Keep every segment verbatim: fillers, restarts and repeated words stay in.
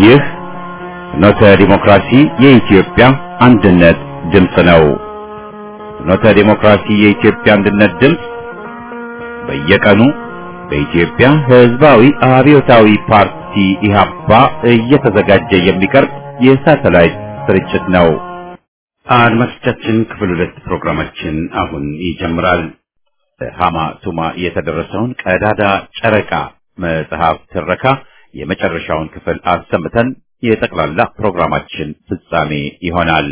ይህ ፍኖተ ዲሞክራሲ የኢትዮጵያ አንድነት ድምፅ ነው። ፍኖተ ዲሞክራሲ የኢትዮጵያ አንድነት ድምፅ በየቀኑ በኢትዮጵያ ሕዝባዊ አብዮታዊ ፓርቲ ኢህአፓ እየተዘጋጀ የሚቀርብ የሳተላይት ስርጭት ነው። አድማጮቻችን፣ ክፍል ሁለት ፕሮግራማችን አሁን ይጀምራል። ሃማ ቱማ የተደረሰውን ቀዳዳ ጨረቃ መጽሐፍ ትረካ የመጨረሻውን ክፍል አሰምተን የጠቅላላ ፕሮግራማችን ፍጻሜ ይሆናል።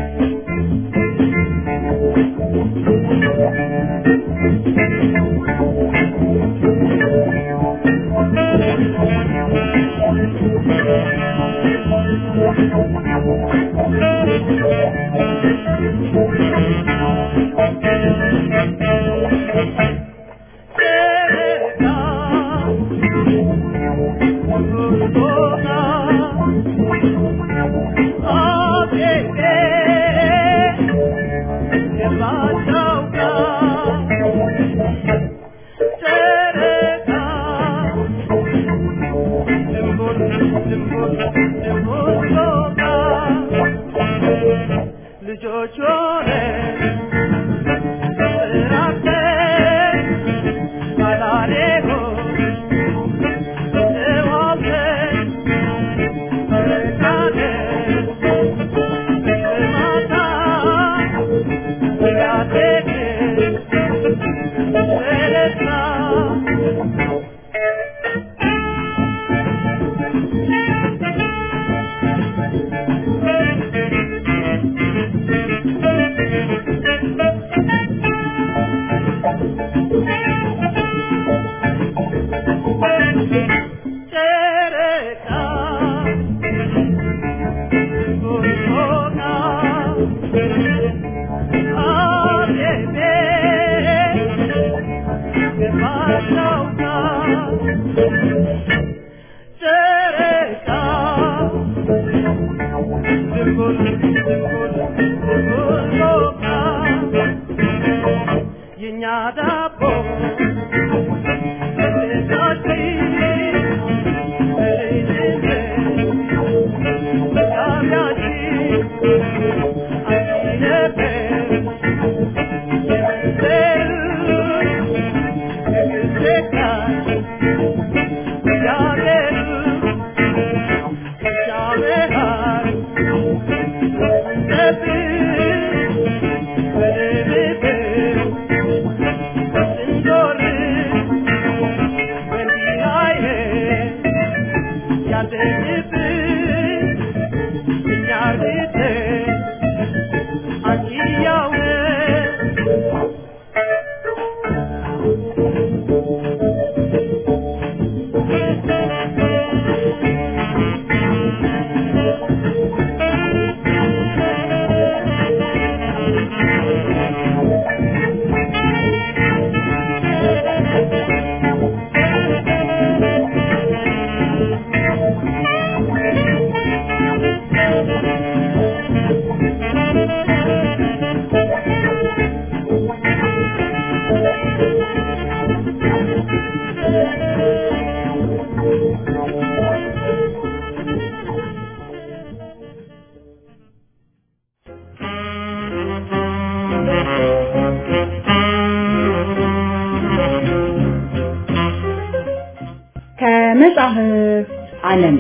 ከመጽሐፍ ዓለም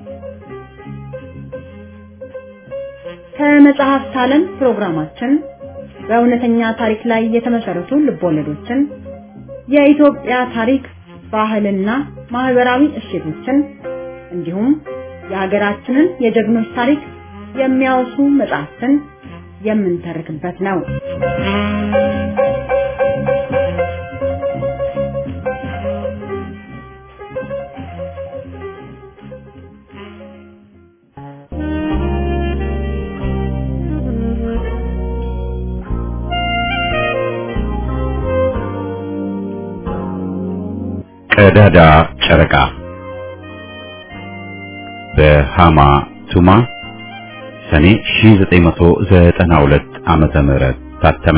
ከመጽሐፍ ዓለም ፕሮግራማችን በእውነተኛ ታሪክ ላይ የተመሰረቱ ልቦለዶችን፣ የኢትዮጵያ ታሪክ፣ ባህልና ማህበራዊ እሴቶችን እንዲሁም የሀገራችንን የጀግኖች ታሪክ የሚያወሱ መጽሐፍትን የምንተርክበት ነው። ቀዳዳ ጨረቃ በሃማ ቱማ ሰኔ ሺህ ዘጠኝ መቶ ዘጠና ሁለት ዓመተ ምህረት ታተመ።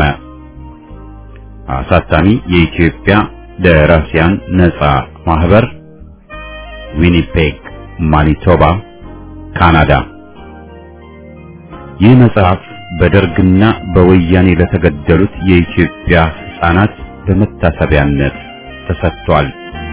አሳታሚ የኢትዮጵያ ደራሲያን ነጻ ማህበር ዊኒፔግ ማኒቶባ ካናዳ። ይህ መጽሐፍ በደርግና በወያኔ ለተገደሉት የኢትዮጵያ ሕፃናት በመታሰቢያነት ተሰጥቷል።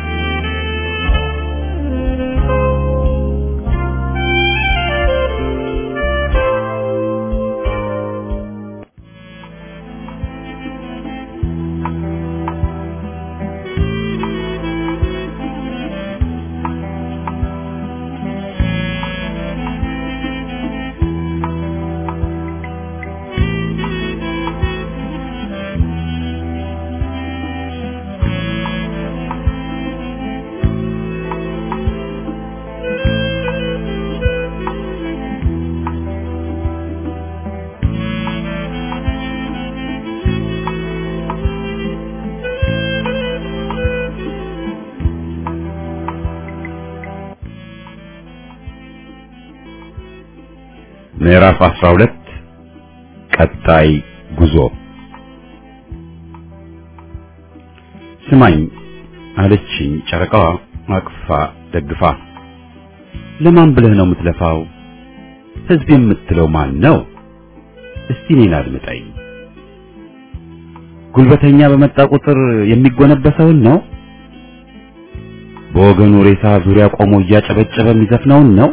ምዕራፍ አስራ ሁለት ቀጣይ ጉዞ። ስማኝ አለችኝ ጨረቃዋ አቅፋ ደግፋ። ለማን ብለህ ነው የምትለፋው? ህዝብ የምትለው ማን ነው? እስቲ እኔን አድምጠኝ። ጉልበተኛ በመጣ ቁጥር የሚጎነበሰውን ነው? በወገኑ ሬሳ ዙሪያ ቆሞ እያጨበጨበ የሚዘፍነውን ነው?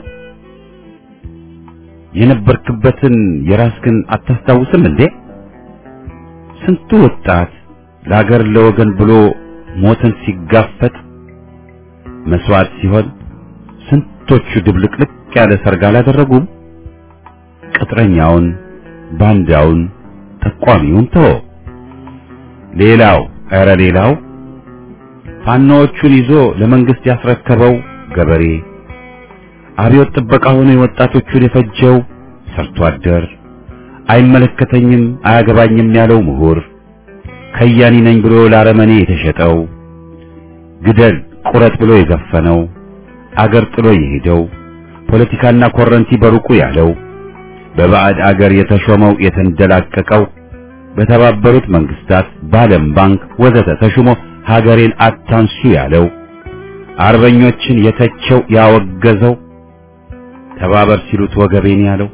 የነበርክበትን የራስህን አታስታውስም እንዴ? ስንቱ ወጣት ለሀገር ለወገን ብሎ ሞትን ሲጋፈጥ መስዋዕት ሲሆን፣ ስንቶቹ ድብልቅልቅ ያለ ሰርግ አላደረጉም? ቅጥረኛውን፣ ባንዳውን፣ ጠቋሚውን ተወ። ሌላው ኧረ ሌላው ፋኖቹን ይዞ ለመንግስት ያስረከበው ገበሬ፣ አብዮት ጥበቃ ሆኖ የወጣቶቹን የፈጀው ሰርቶ አደር፣ አይመለከተኝም አያገባኝም ያለው ምሁር፣ ከያኒ ነኝ ብሎ ለአረመኔ የተሸጠው፣ ግደል ቁረጥ ብሎ የዘፈነው፣ አገር ጥሎ የሄደው፣ ፖለቲካና ኮረንቲ በሩቁ ያለው፣ በባዕድ አገር የተሾመው የተንደላቀቀው፣ በተባበሩት መንግስታት በዓለም ባንክ ወዘተ ተሹሞ ሀገሬን አታንሱ ያለው፣ አርበኞችን የተቸው ያወገዘው፣ ተባበር ሲሉት ወገቤን ያለው፣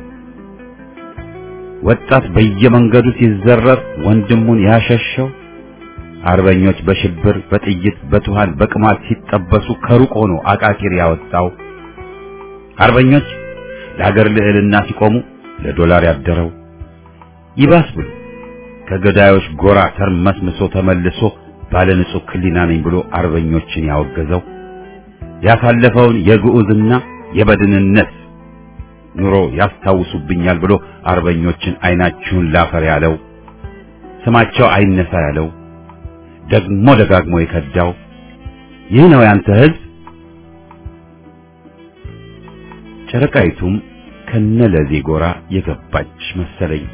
ወጣት በየመንገዱ ሲዘረር ወንድሙን ያሸሸው፣ አርበኞች በሽብር በጥይት በቱሃን በቅማል ሲጠበሱ ከሩቅ ሆኖ አቃቂር ያወጣው፣ አርበኞች ለሀገር ልዕልና ሲቆሙ ለዶላር ያደረው፣ ይባስ ብሎ ከገዳዮች ጎራ ተርመስምሶ ተመልሶ ባለ ንጹህ ክሊና ነኝ ብሎ አርበኞችን ያወገዘው፣ ያሳለፈውን የግዑዝና የበድንነት ኑሮ ያስታውሱብኛል ብሎ አርበኞችን አይናችሁን ላፈር ያለው፣ ስማቸው አይነሳ ያለው፣ ደግሞ ደጋግሞ የከዳው ይህ ነው ያንተ ህዝብ። ጨረቃይቱም ከነለዜ ጎራ የገባች መሰለኝ።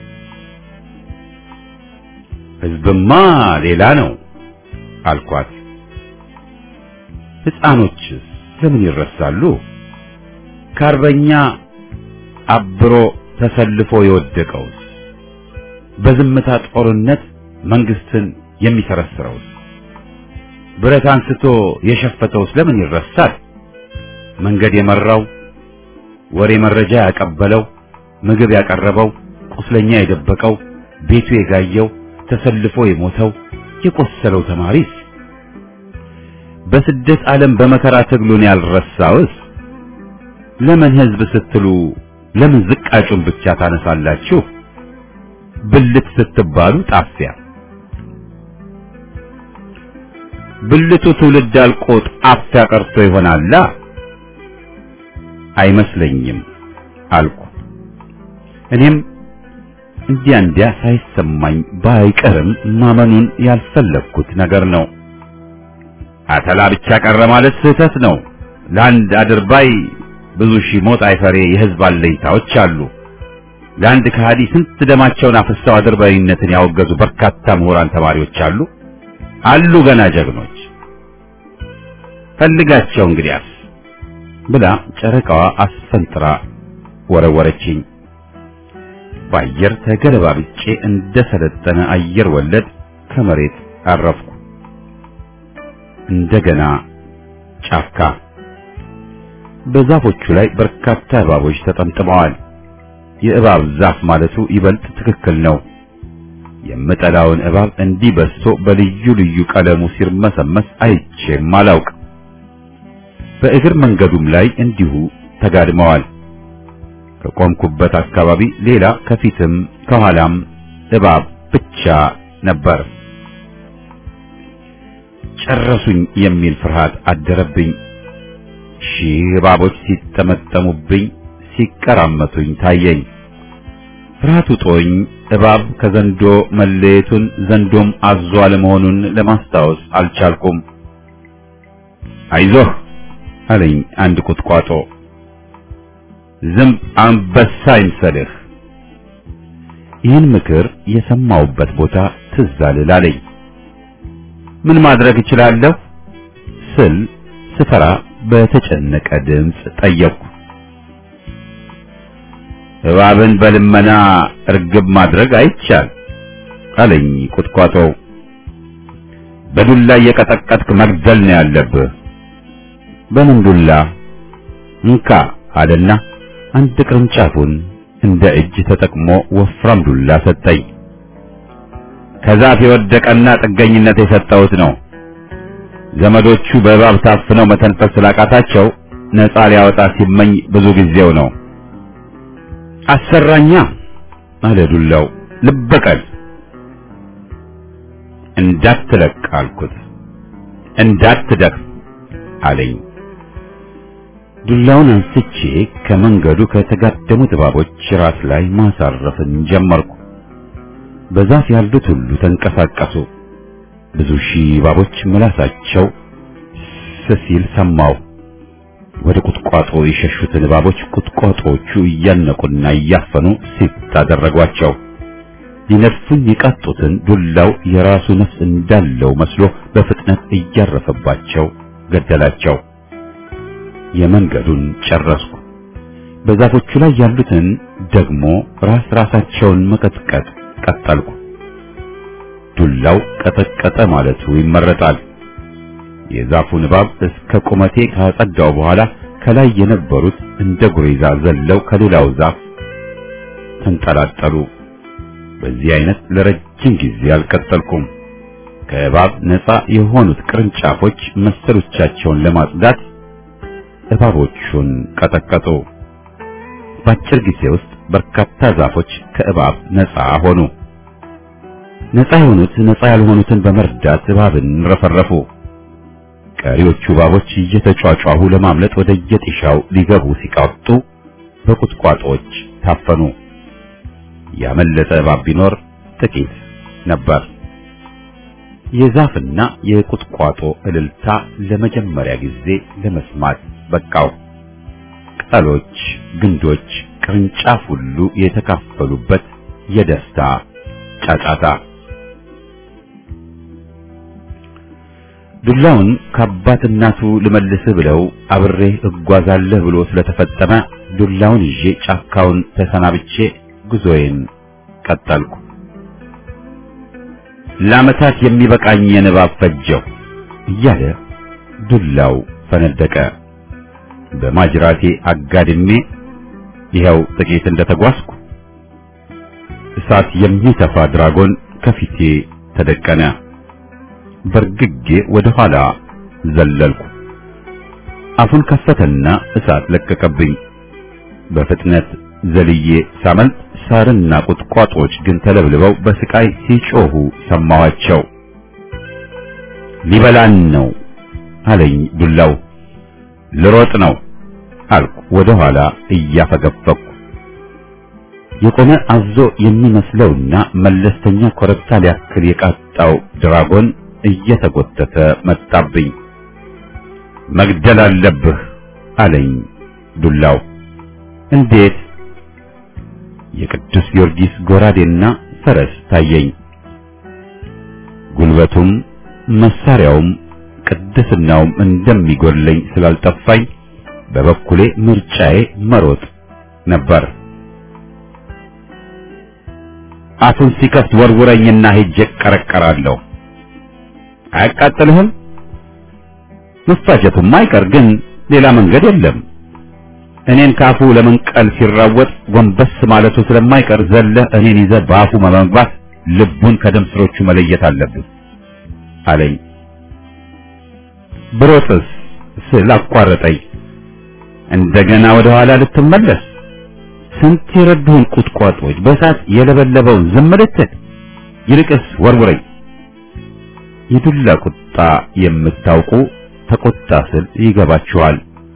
ህዝብማ ሌላ ነው አልኳት። ሕፃኖችስ ለምን ይረሳሉ? ከአርበኛ አብሮ ተሰልፎ የወደቀውስ፣ በዝምታ ጦርነት መንግስትን የሚሰረስረውስ፣ ብረት አንስቶ የሸፈተውስ ለምን ይረሳል? መንገድ የመራው፣ ወሬ መረጃ ያቀበለው፣ ምግብ ያቀረበው፣ ቁስለኛ የደበቀው፣ ቤቱ የጋየው፣ ተሰልፎ የሞተው፣ የቆሰለው ተማሪስ፣ በስደት ዓለም በመከራ ትግሉን ያልረሳውስ፣ ለምን ህዝብ ስትሉ ለምን ዝቃጩን ብቻ ታነሳላችሁ? ብልት ስትባሉ ጣፊያ፣ ብልቱ ትውልድ አልቆ ጣፊያ ቀርቶ ይሆናላ? አይመስለኝም አልኩ። እኔም እንዲያ እንዲያ ሳይሰማኝ ባይቀርም ማመኑን ያልፈለኩት ነገር ነው። አተላ ብቻ ቀረ ማለት ስህተት ነው። ለአንድ አድርባይ ብዙ ሺህ ሞት አይፈሬ የህዝብ አለኝታዎች አሉ። ለአንድ ከሃዲ ስንት ደማቸውን አፍሰው አድርባይነትን ያወገዙ በርካታ ምሁራን ተማሪዎች አሉ አሉ ገና ጀግኖች። ፈልጋቸው እንግዲያስ ብላ ጨረቃዋ አስፈንጥራ ወረወረችኝ። በአየር ተገለባብጬ እንደሰለጠነ አየር ወለድ ከመሬት አረፍኩ። እንደገና ጫካ። በዛፎቹ ላይ በርካታ እባቦች ተጠምጥመዋል። የእባብ ዛፍ ማለቱ ይበልጥ ትክክል ነው። የምጠላውን እባብ እንዲህ በዝቶ በልዩ ልዩ ቀለሙ ሲርመሰመስ አይቼም አላውቅ። በእግር መንገዱም ላይ እንዲሁ ተጋድመዋል። ከቆምኩበት አካባቢ ሌላ ከፊትም ከኋላም እባብ ብቻ ነበር። ጨረሱኝ የሚል ፍርሃት አደረብኝ። ሺህ እባቦች ሲጠመጠሙብኝ ሲቀራመቱኝ ታየኝ። ፍርሃቱ ጦኝ እባብ ከዘንዶ መለየቱን ዘንዶም አዞ አለመሆኑን ለማስታወስ አልቻልኩም። አይዞህ አለኝ አንድ ቁጥቋጦ። ዝም አንበሳ ይምሰልህ። ይህን ምክር የሰማውበት ቦታ ትዝ አለኝ። ምን ማድረግ እችላለሁ ስል ስፈራ በተጨነቀ ድምፅ ጠየቅኩ። እባብን በልመና እርግብ ማድረግ አይቻል አለኝ ቁጥቋጦው። በዱላ እየቀጠቀጥክ መግደል ነው ያለብህ። በምን ዱላ? እንካ አለና አንድ ቅርንጫፉን እንደ እጅ ተጠቅሞ ወፍራም ዱላ ሰጠኝ። ከዛፍ የወደቀና ጥገኝነት የሰጠሁት ነው። ዘመዶቹ በእባብ ታፍነው መተንፈስ ስላቃታቸው ነፃ ሊያወጣ ሲመኝ ብዙ ጊዜው ነው። አሰራኛ አለ ዱላው። ልበቀል። እንዳትለቅ አልኩት። እንዳትደክም አለኝ። ዱላውን አንስቼ ከመንገዱ ከተጋደሙት እባቦች ራስ ላይ ማሳረፍን ጀመርኩ። በዛፍ ያሉት ሁሉ ተንቀሳቀሱ። ብዙ ሺህ እባቦች ምላሳቸው ሲል ሰማው። ወደ ቁጥቋጦ የሸሹትን እባቦች ቁጥቋጦዎቹ እያነቁና እያፈኑ ሲታደረጓቸው ሊነድፉኝ የቃጡትን ዱላው የራሱ ነፍስ እንዳለው መስሎ በፍጥነት እያረፈባቸው ገደላቸው። የመንገዱን ጨረስኩ። በዛፎቹ ላይ ያሉትን ደግሞ ራስ ራሳቸውን መቀጥቀጥ ቀጠልኩ። ዱላው ቀጠቀጠ ማለቱ ይመረጣል። የዛፉን እባብ እስከ ቁመቴ ካጸዳው በኋላ ከላይ የነበሩት እንደ ጉሬዛ ዘለው ከሌላው ዛፍ ተንጠላጠሉ። በዚህ አይነት ለረጅም ጊዜ አልቀጠልኩም። ከእባብ ነፃ የሆኑት ቅርንጫፎች መሰሎቻቸውን ለማጽዳት እባቦቹን ቀጠቀጡ። በአጭር ጊዜ ውስጥ በርካታ ዛፎች ከእባብ ነፃ ሆኑ። ነፃ የሆኑት ነፃ ያልሆኑትን በመርዳት እባብን ረፈረፉ። ቀሪዎቹ እባቦች እየተጫጫሁ ለማምለጥ ወደ የጥሻው ሊገቡ ሲቃጡ በቁጥቋጦዎች ታፈኑ። ያመለጠ እባብ ቢኖር ጥቂት ነበር። የዛፍና የቁጥቋጦ እልልታ ለመጀመሪያ ጊዜ ለመስማት በቃው። ቅጠሎች፣ ግንዶች፣ ቅርንጫፍ ሁሉ የተካፈሉበት የደስታ ጫጫታ። ዱላውን ከአባት እናቱ ልመልስህ ብለው አብሬ እጓዛለሁ ብሎ ስለተፈጸመ ዱላውን ይዤ ጫካውን ተሰናብቼ ጉዞዬን ቀጠልኩ። ለዓመታት የሚበቃኝን እባብ ፈጀው እያለ ዱላው ፈነደቀ። በማጅራቴ አጋድሜ ይኸው ጥቂት እንደተጓዝኩ እሳት የሚተፋ ድራጎን ከፊቴ ተደቀነ። በርግጌ ወደ ኋላ ዘለልኩ። አፉን ከፈተና እሳት ለቀቀብኝ። በፍጥነት ዘልዬ ሳመልጥ ሳርና ቁጥቋጦች ግን ተለብልበው በስቃይ ሲጮሁ ሰማዋቸው። ሊበላን ነው አለኝ ዱላው። ልሮጥ ነው አልኩ ወደ ኋላ እያፈገፈኩ። የቆመ አዞ የሚመስለውና መለስተኛ ኮረብታ ሊያክል የቃጣው ድራጎን እየተጎተተ መጣብኝ። መግደል አለብህ አለኝ ዱላው። እንዴት? የቅዱስ ጊዮርጊስ ጎራዴና ፈረስ ታየኝ። ጉልበቱም መሳሪያውም ቅድስናውም እንደሚጎለኝ ስላልጠፋኝ በበኩሌ ምርጫዬ መሮጥ ነበር። አፉን ሲከፍት ወርውረኝና ሄጄ ቀረቀራለሁ። አያቃጥልህም? መፋጀቱም አይቀር ግን ሌላ መንገድ የለም እኔን ካፉ ለመንቀል ሲራወጥ ጎንበስ ማለቱ ስለማይቀር ዘለህ እኔን ይዘህ በአፉ በመግባት ልቡን ከደም ስሮቹ መለየት አለብን አለኝ። ብሮጥስ ስል አቋረጠኝ። እንደገና ወደ ኋላ ልትመለስ? ስንት የረዱን ቁጥቋጦች በእሳት የለበለበውን ዝም ልትል? ይልቅስ ወርውረኝ። የዱላ ቁጣ የምታውቁ ተቆጣ ስል ይገባችኋል።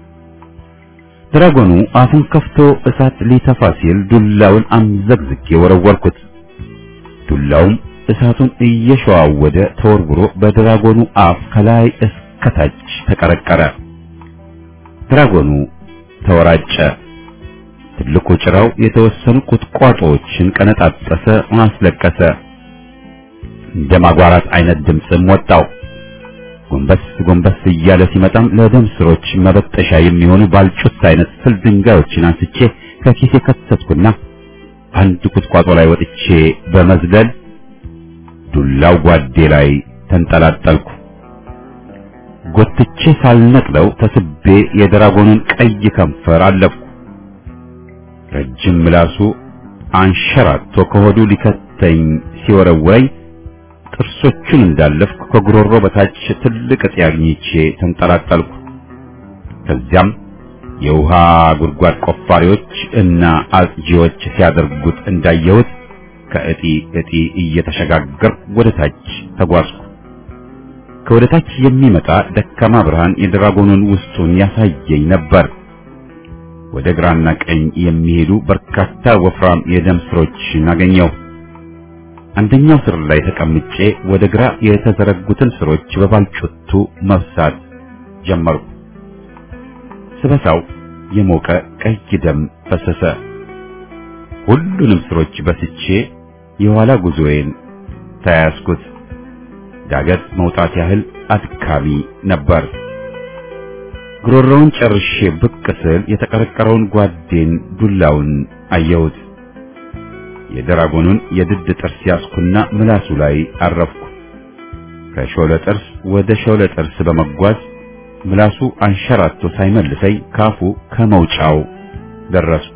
ድራጎኑ አፉን ከፍቶ እሳት ሊተፋ ሲል ዱላውን አምዘግዝጌ ወረወርኩት። ዱላውም እሳቱን እየሸዋወደ ተወርውሮ በድራጎኑ አፍ ከላይ እስከታች ተቀረቀረ። ድራጎኑ ተወራጨ። ትልቁ ጭራው የተወሰኑ ቁጥቋጦዎችን ቀነጣጠሰ፣ ማስለቀሰ። እንደ ማጓራት አይነት ድምፅም ወጣው። ጎንበስ ጎንበስ እያለ ሲመጣም ለደም ስሮች መበጠሻ የሚሆኑ ባልጩት አይነት ፍል ድንጋዮችን አንስቼ ከኪሴ ከተትኩና አንድ ቁጥቋጦ ላይ ወጥቼ በመዝለል ዱላው ጓዴ ላይ ተንጠላጠልኩ። ጎትቼ ሳልነቅለው ተስቤ የድራጎኑን ቀይ ከንፈር አለፍኩ። ረጅም ምላሱ አንሸራቶ ከሆዱ ሊከተኝ ሲወረወረኝ ጥርሶቹን እንዳለፍኩ ከጉሮሮ በታች ትልቅ እጢ አግኝቼ ተንጠላጠልኩ። ከዚያም የውሃ ጉድጓድ ቆፋሪዎች እና አጽጂዎች ሲያደርጉት እንዳየሁት ከእጢ እጢ እየተሸጋገርኩ ወደ ታች ተጓዝኩ። ከወደ ታች የሚመጣ ደካማ ብርሃን የድራጎኑን ውስጡን ያሳየኝ ነበር። ወደ ግራና ቀኝ የሚሄዱ በርካታ ወፍራም የደም ስሮችን አገኘሁ። አንደኛው ስር ላይ ተቀምጬ ወደ ግራ የተዘረጉትን ስሮች በባልጩቱ መብሳት ጀመርኩ። ስበሳው የሞቀ ቀይ ደም ፈሰሰ። ሁሉንም ስሮች በስቼ የኋላ ጉዞዬን ተያያዝኩት። ዳገት መውጣት ያህል አድካሚ ነበር። ጉሮሮውን ጨርሼ ብቅ ስል የተቀረቀረውን ጓዴን ዱላውን አየሁት። የድራጎኑን የድድ ጥርስ ያስኩና ምላሱ ላይ አረፍኩ። ከሾለ ጥርስ ወደ ሾለ ጥርስ በመጓዝ ምላሱ አንሸራቶ ሳይመልሰኝ ካፉ ከመውጫው ደረስኩ።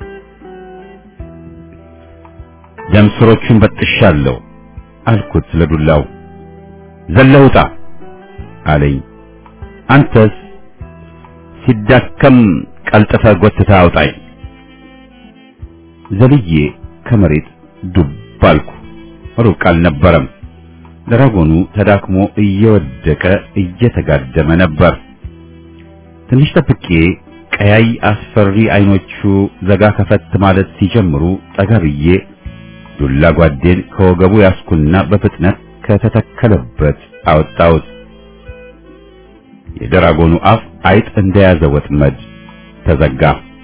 ደም ስሮቹን በጥሻለሁ አልኩት ለዱላው። ዘለውጣ አለኝ። አንተስ? ሲዳከም ቀልጥፈ ጎትታ አውጣኝ። ዘልዬ ከመሬት ዱብ አልኩ። ሩቅ አልነበረም። ድራጎኑ ተዳክሞ እየወደቀ እየተጋደመ ነበር። ትንሽ ጠብቄ ቀያይ አስፈሪ አይኖቹ ዘጋ ከፈት ማለት ሲጀምሩ ጠጋ ብዬ ዱላ ጓዴን ከወገቡ ያስኩና በፍጥነት ከተተከለበት አወጣሁት። የድራጎኑ አፍ አይጥ እንደያዘ ወጥመድ ተዘጋ።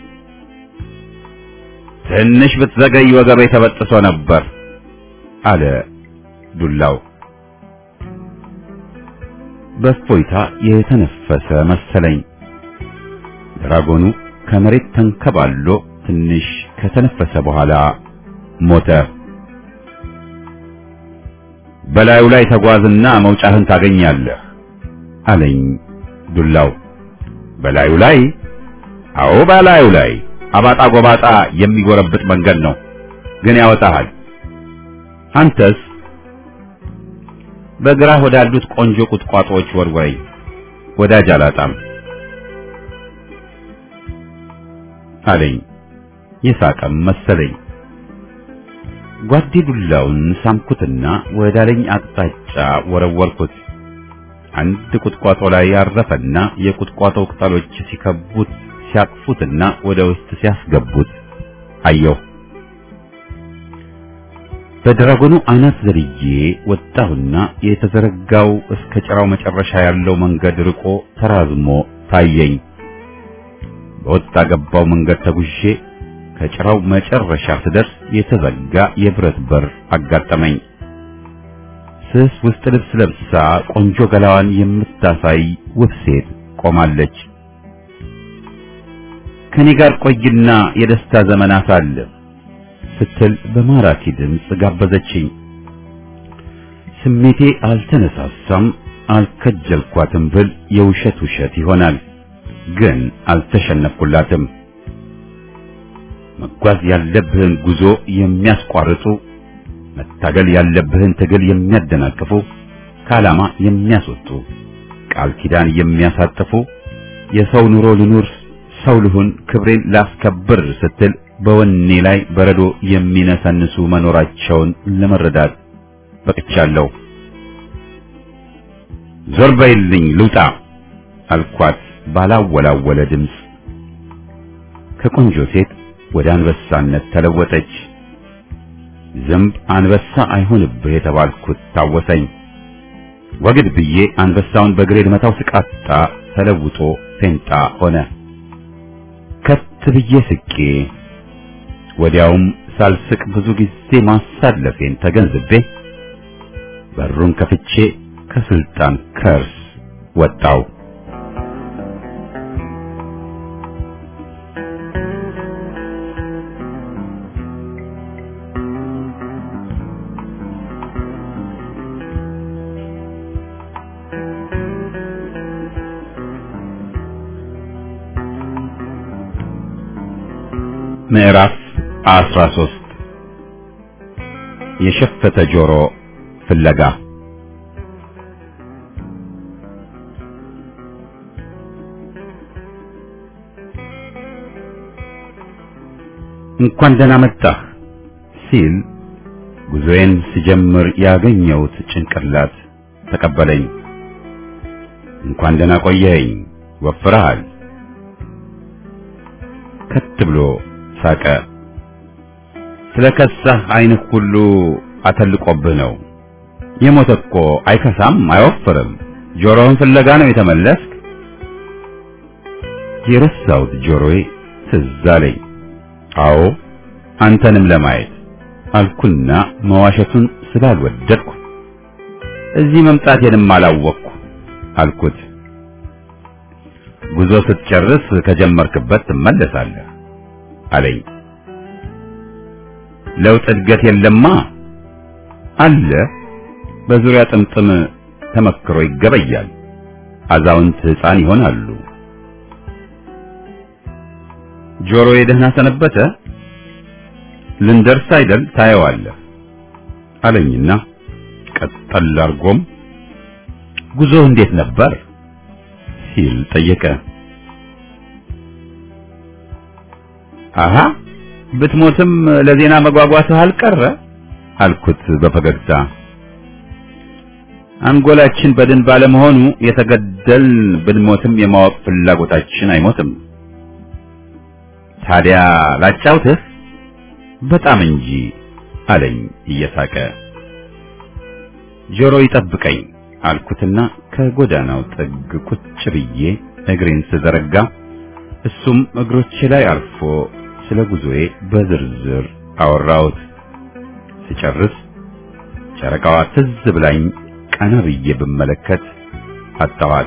ትንሽ ብትዘገይ ወገቤ ተበጥሶ ነበር አለ ዱላው። በእፎይታ የተነፈሰ መሰለኝ። ድራጎኑ ከመሬት ተንከባሎ ትንሽ ከተነፈሰ በኋላ ሞተ። በላዩ ላይ ተጓዝና መውጫህን ታገኛለህ አለኝ ዱላው። በላዩ ላይ? አዎ በላዩ ላይ። አባጣ ጎባጣ የሚጎረብጥ መንገድ ነው፣ ግን ያወጣሃል። አንተስ? በግራህ ወዳሉት ቆንጆ ቁጥቋጦዎች ወርወይ፣ ወዳጅ አላጣም አለኝ። የሳቀም መሰለኝ። ጓዴ ዱላውን ሳምኩትና ወዳለኝ አቅጣጫ ወረወርኩት። አንድ ቁጥቋጦ ላይ ያረፈና የቁጥቋጦው ቅጠሎች ሲከቡት ሲያቅፉትና ወደ ውስጥ ሲያስገቡት አየሁ። በድራጎኑ አናት ዘልዬ ወጣሁና የተዘረጋው እስከ ጭራው መጨረሻ ያለው መንገድ ርቆ ተራዝሞ ታየኝ። በወጣ ገባው መንገድ ተጉዤ ከጭራው መጨረሻ ስደርስ የተዘጋ የብረት በር አጋጠመኝ። ስስ ውስጥ ልብስ ለብሳ ቆንጆ ገላዋን የምታሳይ ውብ ሴት ቆማለች። ከኔ ጋር ቆይና የደስታ ዘመን አሳልፍ ስትል በማራኪ ድምፅ ጋበዘችኝ። ስሜቴ አልተነሳሳም፣ አልከጀልኳትም ብል የውሸት ውሸት ይሆናል። ግን አልተሸነፍኩላትም። መጓዝ ያለብህን ጉዞ የሚያስቋርጡ፣ መታገል ያለብህን ትግል የሚያደናቅፉ፣ ከዓላማ የሚያስወጡ፣ ቃል ኪዳን የሚያሳጥፉ፣ የሰው ኑሮ ልኑር፣ ሰው ልሁን፣ ክብሬን ላስከብር ስትል በወኔ ላይ በረዶ የሚነሰንሱ መኖራቸውን ለመረዳት በቅቻለሁ። ዞር በይልኝ ልውጣ አልኳት ባላወላወለ ድምፅ። ከቆንጆ ሴት ወደ አንበሳነት ተለወጠች። ዝንብ አንበሳ አይሆንብህ የተባልኩት ታወሰኝ። ወግድ ብዬ አንበሳውን በግሬ ልመታው ስቃጣ ተለውጦ ፌንጣ ሆነ። ከት ብዬ ስቄ ወዲያውም ሳልስቅ ብዙ ጊዜ ማሳለፌን ተገንዝቤ በሩን ከፍቼ ከስልጣን ከርስ ወጣው። ምዕራፍ አስራ ሶስት የሸፈተ ጆሮ ፍለጋ። እንኳን ደህና መጣህ ሲል ጉዞዬን ስጀምር ያገኘሁት ጭንቅላት ተቀበለኝ። እንኳን ደህና ቆየኸኝ፣ ወፍረሃል። ከት ብሎ ሳቀ። ስለከሳህ ዓይንህ ሁሉ አተልቆብህ ነው። የሞተ እኮ አይከሳም አይወፍርም። ጆሮህን ፍለጋ ነው የተመለስክ? የረሳሁት ጆሮዬ ትዝ አለኝ። አዎ አንተንም ለማየት አልኩና መዋሸቱን ስላልወደድኩ እዚህ መምጣቴንም አላወቅኩ አልኩት። ጉዞ ስትጨርስ ከጀመርክበት ትመለሳለህ አለኝ። ለውጥ እድገት የለማ አለ። በዙሪያ ጥምጥም ተመክሮ ይገበያል። አዛውንት ሕፃን ይሆናሉ። ጆሮዬ ደህና ሰነበተ? ልንደርስ አይደል ታየዋለህ አለኝና ቀጠል አርጎም ጉዞ እንዴት ነበር ሲል ጠየቀ። አሃ ብትሞትም ለዜና መጓጓትህ አልቀረ አልኩት በፈገግታ። አንጎላችን በድን ባለመሆኑ የተገደል ብንሞትም የማወቅ ፍላጎታችን አይሞትም። ታዲያ ላጫውትህ? በጣም እንጂ አለኝ እየሳቀ። ጆሮ ይጠብቀኝ አልኩትና ከጎዳናው ጥግ ቁጭ ብዬ እግሬን ስዘረጋ እሱም እግሮቼ ላይ አርፎ ስለ ጉዞዬ በዝርዝር አወራሁት። ስጨርስ ጨረቃዋ ትዝ ብላኝ ቀና ብዬ ብመለከት አጣኋት።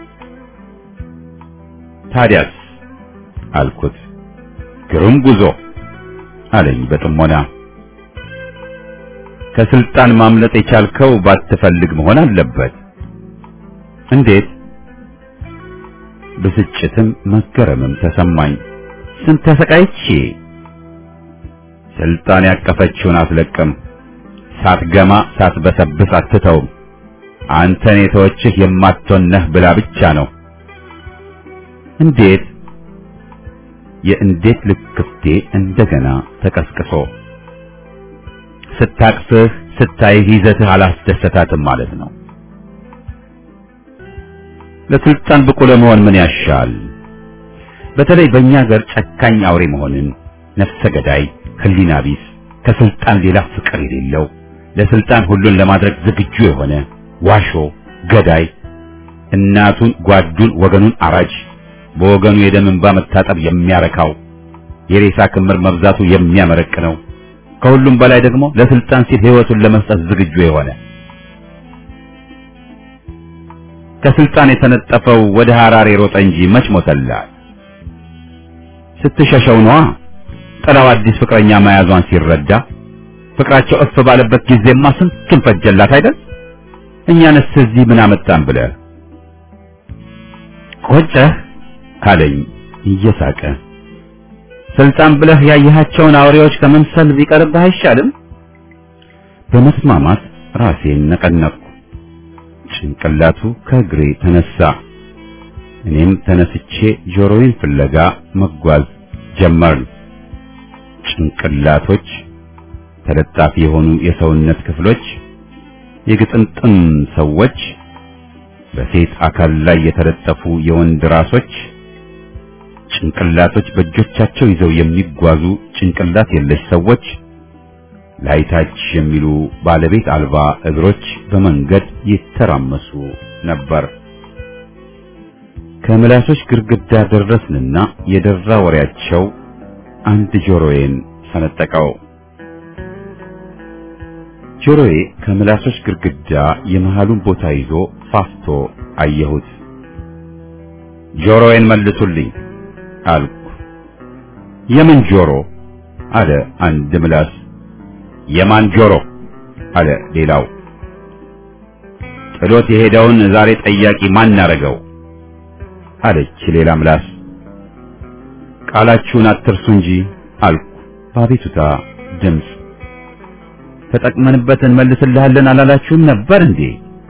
ታዲያስ አልኩት። ግሩም ጉዞ አለኝ በጥሞና። ከስልጣን ማምለጥ የቻልከው ባትፈልግ መሆን አለበት። እንዴት? ብስጭትም መገረምም ተሰማኝ። ስንት ተሰቃይቼ። ስልጣን ያቀፈችውን አትለቅም። ሳትገማ ሳትበሰብስ አትተውም። አንተን የተወችህ የማትሆን ነህ ብላ ብቻ ነው። እንዴት? የእንዴት ልክፍቴ እንደገና ተቀስቅሶ ስታቅፍህ ስታይህ ይዘትህ አላስደሰታትም ማለት ነው። ለስልጣን ብቁ ለመሆን ምን ያሻል? በተለይ በእኛ ሀገር ጨካኝ አውሬ መሆንን፣ ነፍሰ ገዳይ፣ ህሊና ቢስ፣ ከስልጣን ሌላ ፍቅር የሌለው፣ ለስልጣን ሁሉን ለማድረግ ዝግጁ የሆነ ዋሾ፣ ገዳይ፣ እናቱን፣ ጓዱን፣ ወገኑን አራጅ፣ በወገኑ የደም እንባ መታጠብ የሚያረካው፣ የሬሳ ክምር መብዛቱ የሚያመረቅነው፣ ከሁሉም በላይ ደግሞ ለስልጣን ሲል ህይወቱን ለመስጠት ዝግጁ የሆነ ከስልጣን የተነጠፈው ወደ ሐራሬ ሮጠ እንጂ መች ሞተላት። ስትሸሸው ነዋ። ጥላው አዲስ ፍቅረኛ መያዟን ሲረዳ ፍቅራቸው እፍ ባለበት ጊዜማ ስንቱን ፈጀላት አይደል? እኛንስ እዚህ ምን አመጣን ብለህ ቆጨህ አለኝ እየሳቀ። ስልጣን ብለህ ያየሃቸውን አውሬዎች ከመምሰል ቢቀርብህ አይሻልም? በመስማማት ራሴን ነቀነቅኩ። ጭንቅላቱ ከእግሬ ተነሳ። እኔም ተነስቼ ጆሮዬን ፍለጋ መጓዝ ጀመርን። ጭንቅላቶች፣ ተለጣፊ የሆኑ የሰውነት ክፍሎች፣ የግጥምጥም ሰዎች፣ በሴት አካል ላይ የተለጠፉ የወንድ ራሶች፣ ጭንቅላቶች በእጆቻቸው ይዘው የሚጓዙ ጭንቅላት የለሽ ሰዎች፣ ላይታች የሚሉ ባለቤት አልባ እግሮች በመንገድ ይተራመሱ ነበር። ከምላሶች ግርግዳ ደረስንና የደራ ወሬያቸው አንድ ጆሮዬን ሰነጠቀው። ጆሮዬ ከምላሶች ግርግዳ የመሃሉን ቦታ ይዞ ፋፍቶ አየሁት። ጆሮዬን መልሱልኝ አልኩ። የምን ጆሮ? አለ አንድ ምላስ። የማን ጆሮ? አለ ሌላው። ጥሎት የሄደውን ዛሬ ጠያቂ ማን አረገው? አለች ሌላ ምላስ። ቃላችሁን አትርሱ እንጂ አልኩ በአቤቱታ ድምፅ። ተጠቅመንበት እንመልስልሃለን አላላችሁም ነበር እንዴ?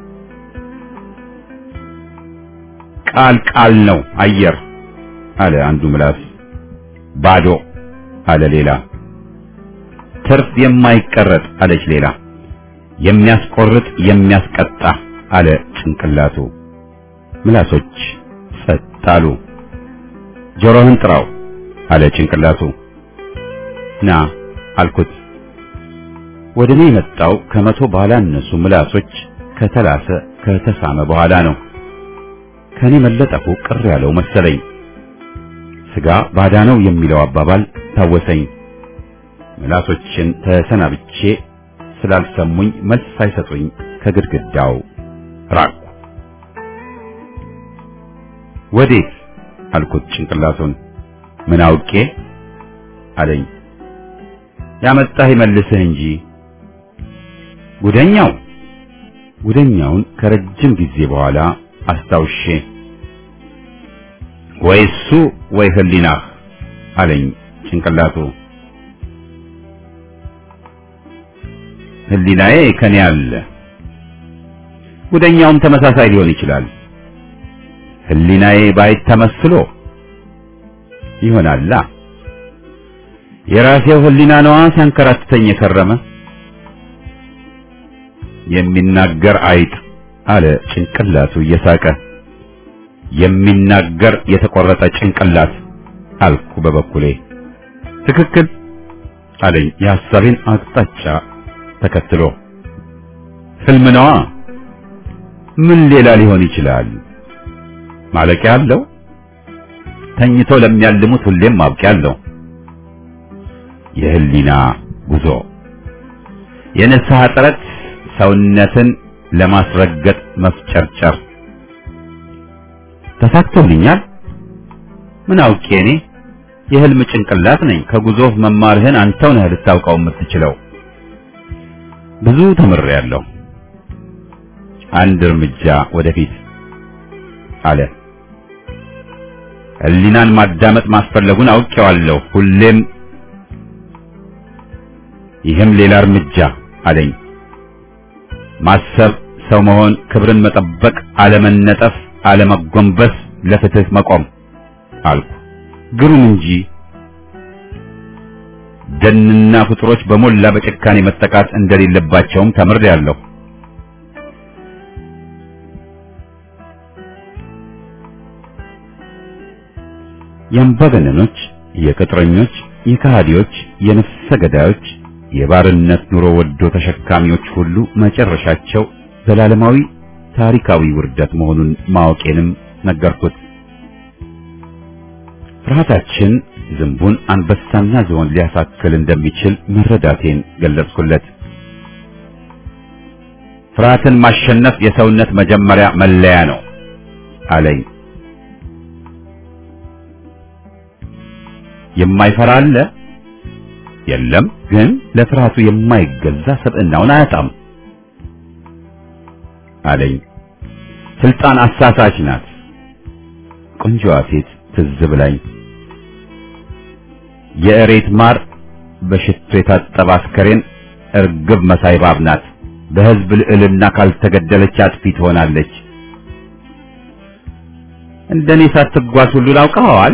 ቃል ቃል ነው አየር አለ አንዱ ምላስ። ባዶ አለ ሌላ። ትርፍ የማይቀረጥ አለች ሌላ። የሚያስቆርጥ የሚያስቀጣ አለ ጭንቅላቱ። ምላሶች ጸጥ አሉ። ጆሮህን ጥራው አለ ጭንቅላቱ። ና አልኩት። ወደ እኔ የመጣው ከመቶ ባላነሱ ምላሶች ከተላሰ ከተሳመ በኋላ ነው። ከኔ መለጠፉ ቅር ያለው መሰለኝ። ስጋ ባዳ ነው የሚለው አባባል ታወሰኝ። ምላሶችን ተሰናብቼ ስላልሰሙኝ መልስ ሳይሰጡኝ ከግድግዳው ራቅኩ። ወዴት አልኩት ጭንቅላቱን። ምን አውቄ አለኝ። ያመጣህ ይመልስህ እንጂ። ጉደኛው ጉደኛውን ከረጅም ጊዜ በኋላ አስታውሼ ወይ እሱ ወይ ህሊናህ አለኝ ጭንቅላቱ። ህሊናዬ ከኔ አለ። ጉደኛውም ተመሳሳይ ሊሆን ይችላል። ህሊናዬ ባይተመስሎ ይሆናላ። የራሴው ህሊና ነዋ ሲያንከራትተኝ የከረመ። የሚናገር አይጥ አለ ጭንቅላቱ እየሳቀ። የሚናገር የተቆረጠ ጭንቅላት አልኩ በበኩሌ። ትክክል አለኝ የሐሳቤን አቅጣጫ ተከትሎ። ህልም ነዋ። ምን ሌላ ሊሆን ይችላል? ማለቂያ አለው። ተኝቶ ለሚያልሙት ሁሌም ማብቂያ አለው። የህሊና ጉዞ፣ የንስሐ ጥረት፣ ሰውነትን ለማስረገጥ መፍጨርጨር። ተሳክቶልኛል። ምን አውቄ እኔ የህልም ጭንቅላት ነኝ። ከጉዞህ መማርህን አንተው ነህ ልታውቀው የምትችለው። ብዙ ተምሬያለሁ። አንድ እርምጃ ወደፊት አለ። ህሊናን ማዳመጥ ማስፈለጉን አውቄዋለሁ። ሁሌም ይህም ሌላ እርምጃ አለኝ። ማሰብ፣ ሰው መሆን፣ ክብርን መጠበቅ፣ አለመነጠፍ፣ አለመጎንበስ፣ ለፍትህ መቆም አልኩ። ግሩም እንጂ ደንና ፍጥሮች በሞላ በጭካኔ መጠቃት እንደሌለባቸውም ተምሬያለሁ። የአምባገነኖች፣ የቅጥረኞች፣ የከሃዲዎች፣ የነፍሰ ገዳዮች፣ የባርነት ኑሮ ወዶ ተሸካሚዎች ሁሉ መጨረሻቸው ዘላለማዊ ታሪካዊ ውርደት መሆኑን ማወቄንም ነገርኩት። ፍርሃታችን ዝንቡን አንበሳና ዝሆን ሊያሳክል እንደሚችል መረዳቴን ገለጽኩለት። ፍርሃትን ማሸነፍ የሰውነት መጀመሪያ መለያ ነው አለኝ። የማይፈራ አለ? የለም፣ ግን ለፍርሃቱ የማይገዛ ሰብዕናውን አያጣም አለኝ። ስልጣን አሳሳች ናት። ቆንጆዋ ሴት ትዝ ብላኝ የእሬት ማር በሽቶ የታጠበ አስከሬን እርግብ መሳይ እባብ ናት። በሕዝብ ልዕልና ካልተገደለች አጥፊ ትሆናለች። እንደኔ ሳትጓዝ ሁሉን አውቀዋል።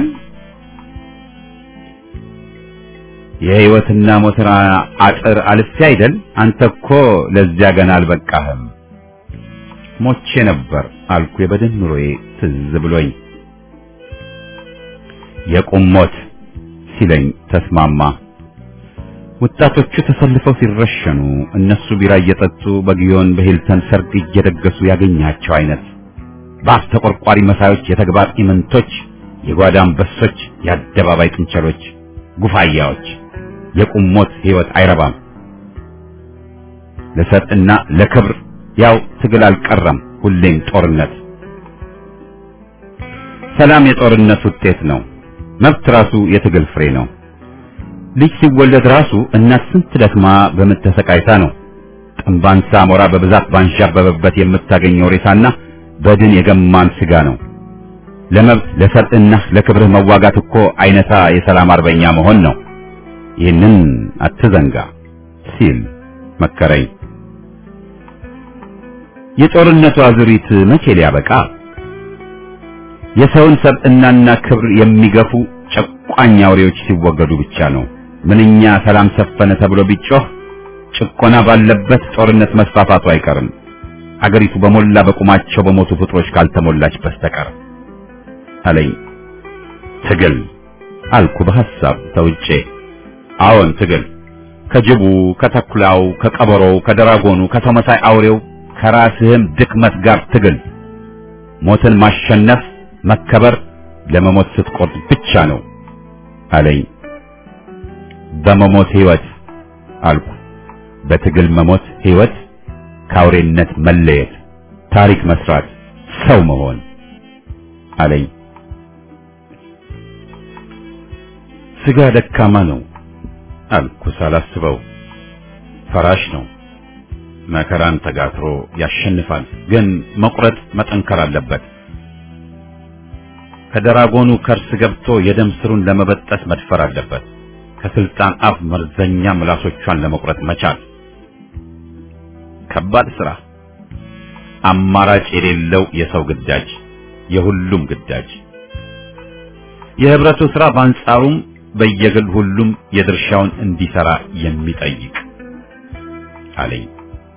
የሕይወትና ሞትን አጥር አልፌ አይደል? አንተ እኮ ለዚያ ገና አልበቃህም። ሞቼ ነበር አልኩ የበድን ኑሮዬ ትዝ ብሎኝ። የቁም ሞት ሲለኝ ተስማማ። ወጣቶቹ ተሰልፈው ሲረሸኑ እነሱ ቢራ እየጠጡ በጊዮን በሂልተን ሰርግ እየደገሱ ያገኛቸው አይነት በአፍ ተቆርቋሪ መሳዮች፣ የተግባር ኢምንቶች፣ የጓዳ አንበሶች፣ የአደባባይ ጥንቸሎች፣ ጉፋያዎች። የቁም ሞት ሕይወት አይረባም። ለሰጥና ለክብር ያው ትግል አልቀረም፣ ሁሌም ጦርነት። ሰላም የጦርነት ውጤት ነው። መብት ራሱ የትግል ፍሬ ነው። ልጅ ሲወለድ ራሱ እናት ስንት ደክማ በምትተሰቃይታ ነው ጥንባንሳ ሞራ በብዛት ባንዣበበበት የምታገኘው ሬሳና በድን የገማን ስጋ ነው። ለመብት ለሰጥና ለክብር መዋጋት እኮ አይነታ የሰላም አርበኛ መሆን ነው። ይህንን አትዘንጋ ሲል መከረኝ። የጦርነቱ አዙሪት መቼ ሊያበቃ? የሰውን ሰብዕናና ክብር የሚገፉ ጨቋኝ አውሬዎች ሲወገዱ ብቻ ነው። ምንኛ ሰላም ሰፈነ ተብሎ ቢጮህ ጭቆና ባለበት ጦርነት መስፋፋቱ አይቀርም፣ አገሪቱ በሞላ በቁማቸው በሞቱ ፍጥሮች ካልተሞላች በስተቀር አለኝ። ትግል አልኩ በሐሳብ ተውጬ። አዎን ትግል፣ ከጅቡ፣ ከተኩላው፣ ከቀበሮው፣ ከደራጎኑ፣ ከተመሳይ አውሬው ከራስህም ድክመት ጋር ትግል። ሞትን ማሸነፍ መከበር ለመሞት ስትቆርጥ ብቻ ነው አለኝ። በመሞት ሕይወት አልኩ። በትግል መሞት ሕይወት፣ ከአውሬነት መለየት፣ ታሪክ መስራት፣ ሰው መሆን አለኝ። ስጋ ደካማ ነው አልኩ ሳላስበው። ፈራሽ ነው፣ መከራን ተጋትሮ ያሸንፋል። ግን መቁረጥ መጠንከር አለበት። ከደራጎኑ ከርስ ገብቶ የደም ስሩን ለመበጠስ መድፈር አለበት። ከስልጣን አፍ መርዘኛ ምላሶቿን ለመቁረጥ መቻል። ከባድ ስራ፣ አማራጭ የሌለው የሰው ግዳጅ፣ የሁሉም ግዳጅ። የህብረቱ ስራ በአንጻሩም በየግል ሁሉም የድርሻውን እንዲሰራ የሚጠይቅ አለኝ።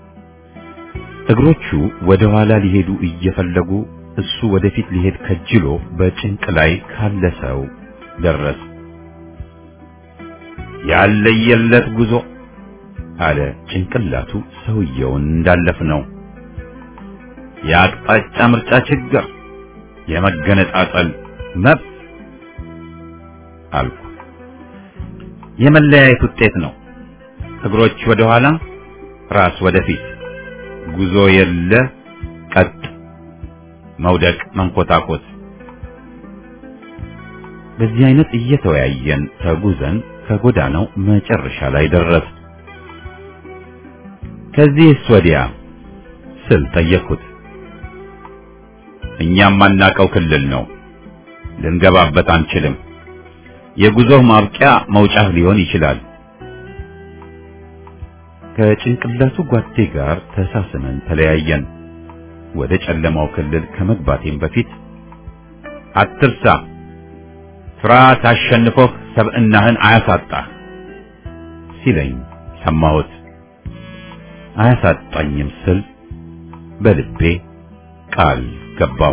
እግሮቹ ወደ ኋላ ሊሄዱ እየፈለጉ እሱ ወደፊት ሊሄድ ከጅሎ በጭንቅ ላይ ካለ ሰው ደረስ። ያለየለት ጉዞ አለ ጭንቅላቱ ሰውየውን እንዳለፍ ነው። የአቅጣጫ ምርጫ ችግር፣ የመገነጣጠል መብት አልኩ። የመለያየት ውጤት ነው። እግሮች ወደ ኋላ፣ ራስ ወደፊት። ጉዞ የለ ቀጥ፣ መውደቅ መንኮታኮት። በዚህ አይነት እየተወያየን ተጉዘን ከጎዳናው መጨረሻ ላይ ደረስ። ከዚህስ ወዲያ ስል ጠየቅኩት። እኛም ማናቀው ክልል ነው፣ ልንገባበት አንችልም። የጉዞው ማብቂያ መውጫህ ሊሆን ይችላል። ከጭንቅላቱ ጓዴ ጋር ተሳስመን ተለያየን። ወደ ጨለማው ክልል ከመግባቴም በፊት አትርሳ፣ ፍርሃት አሸንፎህ ሰብዕናህን አያሳጣህ ሲለኝ ሰማሁት። አያሳጣኝም ስል በልቤ ቃል ገባው።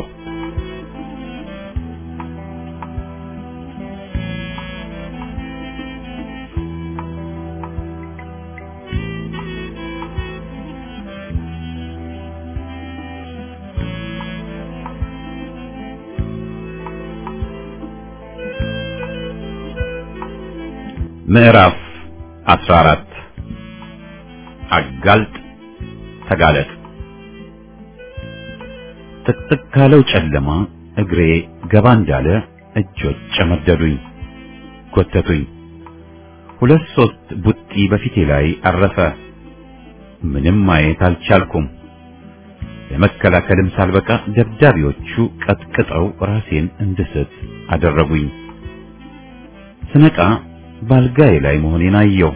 ምዕራፍ አስራ አራት አጋልጥ ተጋለጥ። ጥቅጥቅ ካለው ጨለማ እግሬ ገባ እንዳለ እጆች ጨመደዱኝ፣ ጎተቱኝ። ሁለት ሶስት ቡጢ በፊቴ ላይ አረፈ። ምንም ማየት አልቻልኩም። ለመከላከልም ሳልበቃ ደብዳቤዎቹ ቀጥቅጠው ራሴን እንድስት አደረጉኝ። ስነቃ ባልጋዬ ላይ መሆኔን አየሁ።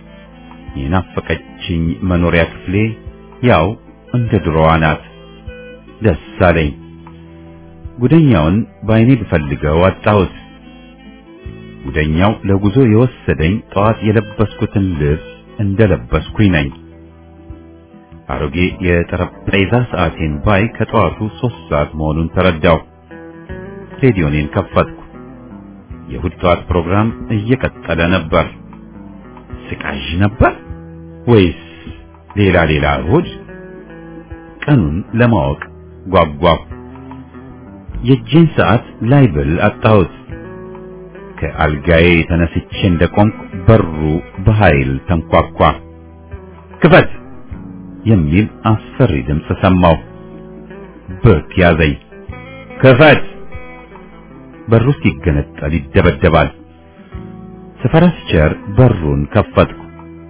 የናፈቀችኝ መኖሪያ ክፍሌ ያው እንደ ድሮዋ ናት። ደስ አለኝ። ጉደኛውን በዓይኔ ብፈልገው አጣሁት። ጉደኛው ለጉዞ የወሰደኝ ጠዋት የለበስኩትን ልብስ እንደለበስኩኝ ነኝ። አሮጌ የጠረጴዛ ሰዓቴን ባይ ከጠዋቱ ሶስት ሰዓት መሆኑን ተረዳሁ። ሬዲዮኔን ከፈትኩ። የእሑድ ጠዋት ፕሮግራም እየቀጠለ ነበር። ስቃዥ ነበር ወይስ ሌላ ሌላ እሑድ? ቀኑን ለማወቅ ጓጓሁ። የእጄን ሰዓት ላይ ብል አጣሁት። ከአልጋዬ ተነስቼ እንደቆምኩ በሩ በኃይል ተንኳኳ። ክፈት የሚል አስፈሪ ድምፅ ሰማሁ። ብርክ ያዘኝ። ክፈት! በሩ ሲገነጠል ይደበደባል። ስፈራ ስቸር በሩን ከፈትኩ።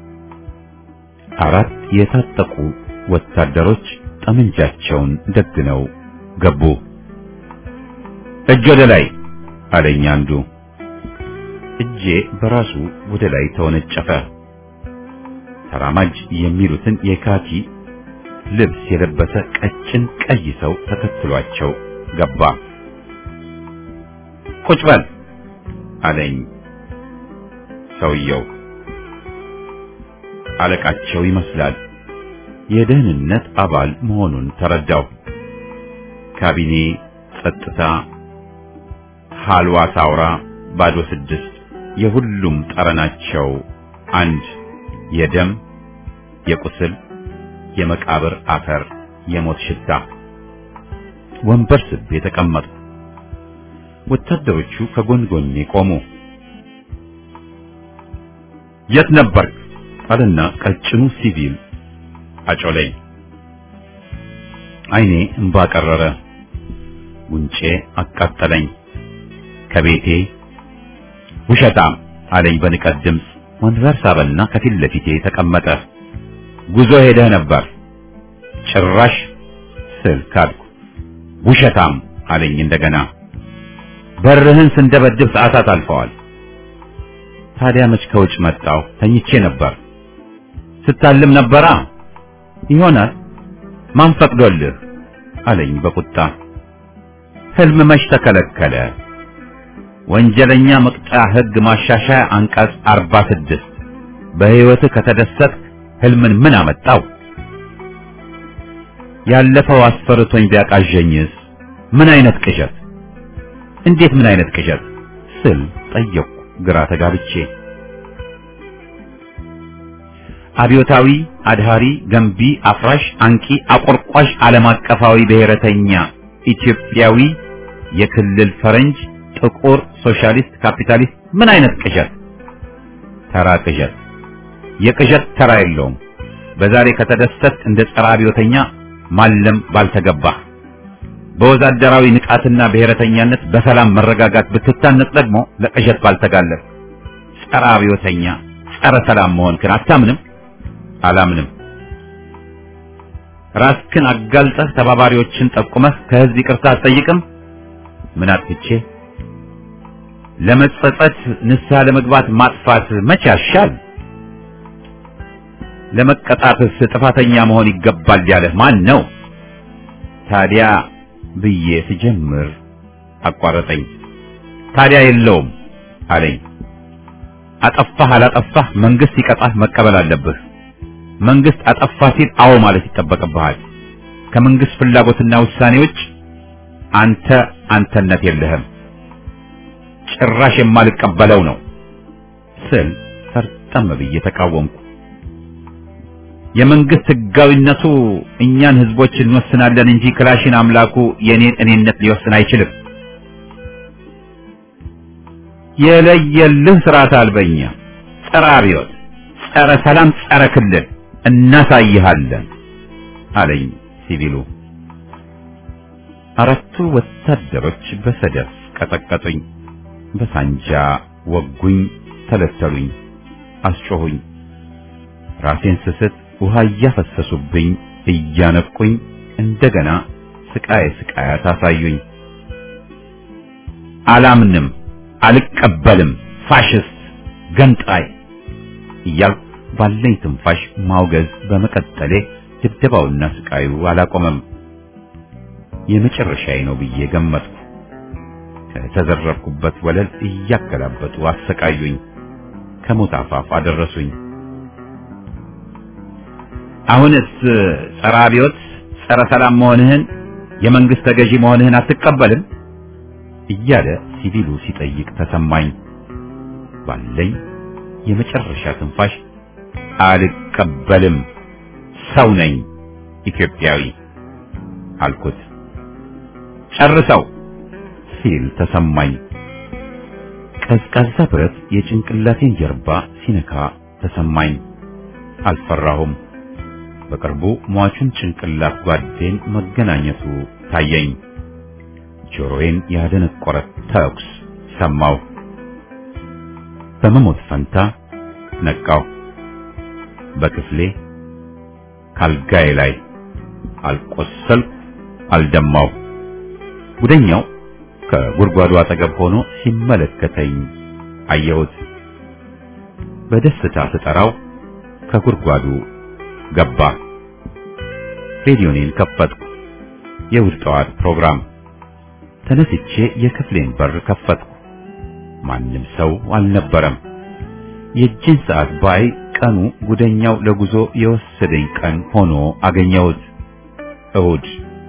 አራት የታጠቁ ወታደሮች ጠመንጃቸውን ደግነው ገቡ። እጅ ወደ ላይ አለኝ አንዱ። እጄ በራሱ ወደ ላይ ተወነጨፈ። ተራማጅ የሚሉትን የካኪ ልብስ የለበሰ ቀጭን ቀይ ሰው ተከትሏቸው ገባ። ቁጭ በል አለኝ ሰውየው። አለቃቸው ይመስላል። የደህንነት አባል መሆኑን ተረዳው። ካቢኔ፣ ጸጥታ፣ ሐልዋ ሳውራ፣ ባዶ ስድስት የሁሉም ጠረናቸው አንድ፣ የደም፣ የቁስል፣ የመቃብር አፈር፣ የሞት ሽታ። ወንበር ስቤ ተቀመጥኩ። ወታደሮቹ ከጎን ጎኔ ቆሙ። የት ነበርክ አለና ቀጭኑ ሲቪል አጮለኝ። ዓይኔ እንባ ቀረረ። ጉንጬ አቃጠለኝ። ከቤቴ ውሸታም አለኝ በንቀት ድምፅ። ወንበር ሳበና ከፊት ለፊቴ ተቀመጠ። ጉዞ ሄደህ ነበር? ጭራሽ ስል ካድኩ። ውሸታም አለኝ እንደገና። በርህን ስንደበድብ ሰዓታት አልፈዋል። ታዲያ መች ከውጭ መጣሁ? ተኝቼ ነበር። ስታልም ነበራ? ይሆናል። ማን ፈቅዶልህ አለኝ በቁጣ። ህልም መች ተከለከለ? ወንጀለኛ መቅጫ ሕግ ማሻሻያ አንቀጽ አርባ ስድስት በሕይወትህ ከተደሰትክ ህልምን ምን አመጣው? ያለፈው አስፈርቶኝ ቢያቃዠኝስ? ምን አይነት ቅዠት? እንዴት ምን አይነት ቅዠት ስል ጠየቅኩ ግራ ተጋብቼ። አብዮታዊ፣ አድሃሪ፣ ገንቢ፣ አፍራሽ፣ አንቂ፣ አቆርቋሽ፣ ዓለም አቀፋዊ፣ ብሔረተኛ፣ ኢትዮጵያዊ፣ የክልል ፈረንጅ፣ ጥቁር፣ ሶሻሊስት፣ ካፒታሊስት ምን አይነት ቅዠት? ተራ ቅዠት። የቅዠት ተራ የለውም። በዛሬ ከተደሰት እንደ ጸረ አብዮተኛ ማለም ባልተገባህ፣ በወዛደራዊ ንቃትና ብሔረተኛነት በሰላም መረጋጋት ብትታነጽ ደግሞ ለቅዠት ባልተጋለጥ። ጸረ አብዮተኛ፣ ጸረ ሰላም መሆንክን አታምንም? አላምንም። ራስክን አጋልጠህ ተባባሪዎችን ጠቁመህ ከህዝብ ይቅርታ አትጠይቅም? ምን አጥፍቼ? ለመጸጸት ንስሐ ለመግባት ማጥፋት መቼ ያሻል? ለመቀጣትስ ጥፋተኛ መሆን ይገባል ያለህ ማን ነው? ታዲያ ብዬ ስጀምር አቋረጠኝ። ታዲያ የለውም አለኝ። አጠፋህ አላጠፋህ መንግስት ሲቀጣህ መቀበል አለብህ። መንግስት አጠፋ ሲል አዎ ማለት ይጠበቅብሃል። ከመንግስት ፍላጎትና ውሳኔዎች አንተ አንተነት የለህም። ጭራሽ የማልቀበለው ነው ስል ፈርጠም ብዬ ተቃወምኩ። የመንግስት ህጋዊነቱ እኛን ህዝቦች እንወስናለን እንጂ ክላሽን አምላኩ የኔን እኔነት ሊወስን አይችልም። የለየልህ ስርዓት አልበኛ፣ ጸረ አብዮት፣ ጸረ ሰላም፣ ጸረ ክልል እናሳይሃለን አለኝ ሲቪሉ። አራቱ ወታደሮች በሰደፍ ቀጠቀጡኝ። በሳንጃ ወጉኝ፣ ተለተሉኝ፣ አስጮሁኝ። ራሴን ስስት ውሃ እያፈሰሱብኝ እያነቁኝ እንደገና ስቃይ ስቃያት አሳዩኝ። አላምንም፣ አልቀበልም፣ ፋሽስት ገንጣይ እያልኩ ባለኝ ትንፋሽ ማውገዝ በመቀጠሌ ድብደባውና ስቃዩ አላቆመም። የመጨረሻዬ ነው ብዬ ገመትኩ። ከተዘረፍኩበት ወለል እያገላበጡ አሰቃዩኝ፣ ከሞት አፋፍ አደረሱኝ። አሁንስ ጸረ አብዮት ጸረ ሰላም መሆንህን የመንግስት ተገዢ መሆንህን አትቀበልም እያለ ሲቪሉ ሲጠይቅ ተሰማኝ። ባለኝ የመጨረሻ ትንፋሽ አልቀበልም፣ ሰው ነኝ፣ ኢትዮጵያዊ አልኩት። ጨርሰው ሲል ተሰማኝ። ቀዝቃዛ ብረት የጭንቅላቴን ጀርባ ሲነካ ተሰማኝ። አልፈራሁም። በቅርቡ ሟቹን ጭንቅላት ጓዴን መገናኘቱ ታየኝ። ጆሮዬን ያደነቆረ ተኩስ ሰማሁ። በመሞት ፈንታ ነቃሁ። በክፍሌ ካልጋዬ ላይ አልቆሰልኩ፣ አልደማሁ። ጉደኛው ከጉድጓዱ አጠገብ ሆኖ ሲመለከተኝ አየሁት። በደስታ ስጠራው ከጉድጓዱ ገባ። ሬዲዮኔን ከፈትኩ። የእሑድ ጠዋት ፕሮግራም። ተነስቼ የክፍሌን በር ከፈትኩ። ማንም ሰው አልነበረም። የእጅን ሰዓት ባይ ቀኑ ጉደኛው ለጉዞ የወሰደኝ ቀን ሆኖ አገኘሁት። እሑድ።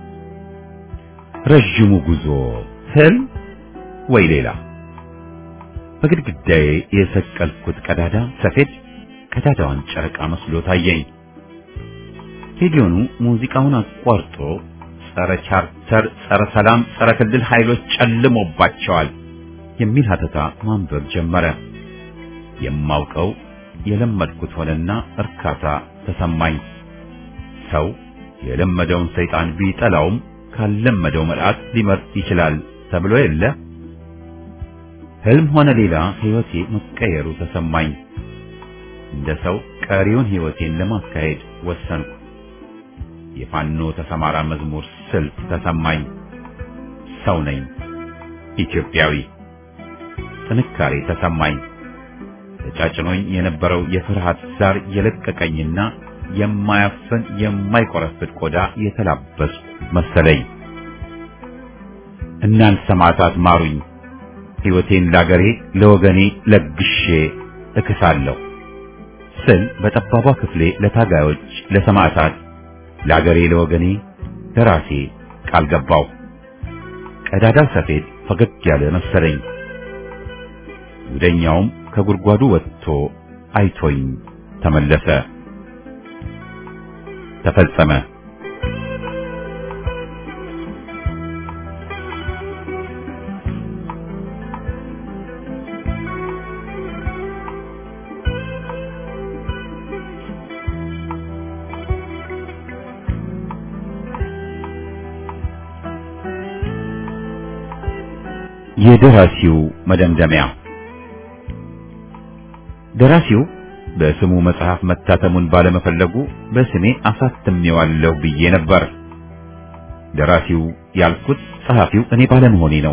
ረጅሙ ጉዞ ህልም ወይ ሌላ? በግድግዳዬ የሰቀልኩት ቀዳዳ ሰፌድ ቀዳዳዋን ጨረቃ መስሎ ታየኝ። ሬዲዮኑ ሙዚቃውን አቋርጦ ጸረ ቻርተር፣ ጸረ ሰላም፣ ጸረ ክልል ኃይሎች ጨልሞባቸዋል የሚል ሀተታ ማንበብ ጀመረ። የማውቀው የለመድኩት ሆነና እርካታ ተሰማኝ። ሰው የለመደውን ሰይጣን ቢጠላውም ካለመደው መልአክ ሊመርጥ ይችላል ተብሎ የለ። ህልም ሆነ ሌላ ህይወቴ መቀየሩ ተሰማኝ። እንደ ሰው ቀሪውን ህይወቴን ለማካሄድ ወሰንኩ። የፋኖ ተሰማራ መዝሙር ስልት ተሰማኝ። ሰው ነኝ፣ ኢትዮጵያዊ። ጥንካሬ ተሰማኝ። ተጫጭኖኝ የነበረው የፍርሃት ዛር የለቀቀኝና የማያፈን የማይቆረፍድ ቆዳ የተላበስኩ መሰለኝ። እናንተ ሰማዕታት ማሩኝ፣ ሕይወቴን ለአገሬ ለወገኔ ለግሼ እክሳለሁ ስል በጠባቧ ክፍሌ ለታጋዮች፣ ለሰማዕታት፣ ለአገሬ ለወገኔ ለራሴ ቃል ገባው። ቀዳዳው ሰፌድ ፈገግ ያለ መሰለኝ። ጉደኛውም ከጉድጓዱ ወጥቶ አይቶኝ ተመለሰ። ተፈጸመ። የደራሲው መደምደሚያ። ደራሲው በስሙ መጽሐፍ መታተሙን ባለመፈለጉ በስሜ አሳትሜዋለሁ ብዬ ነበር። ደራሲው ያልኩት ጸሐፊው እኔ ባለመሆኔ ነው።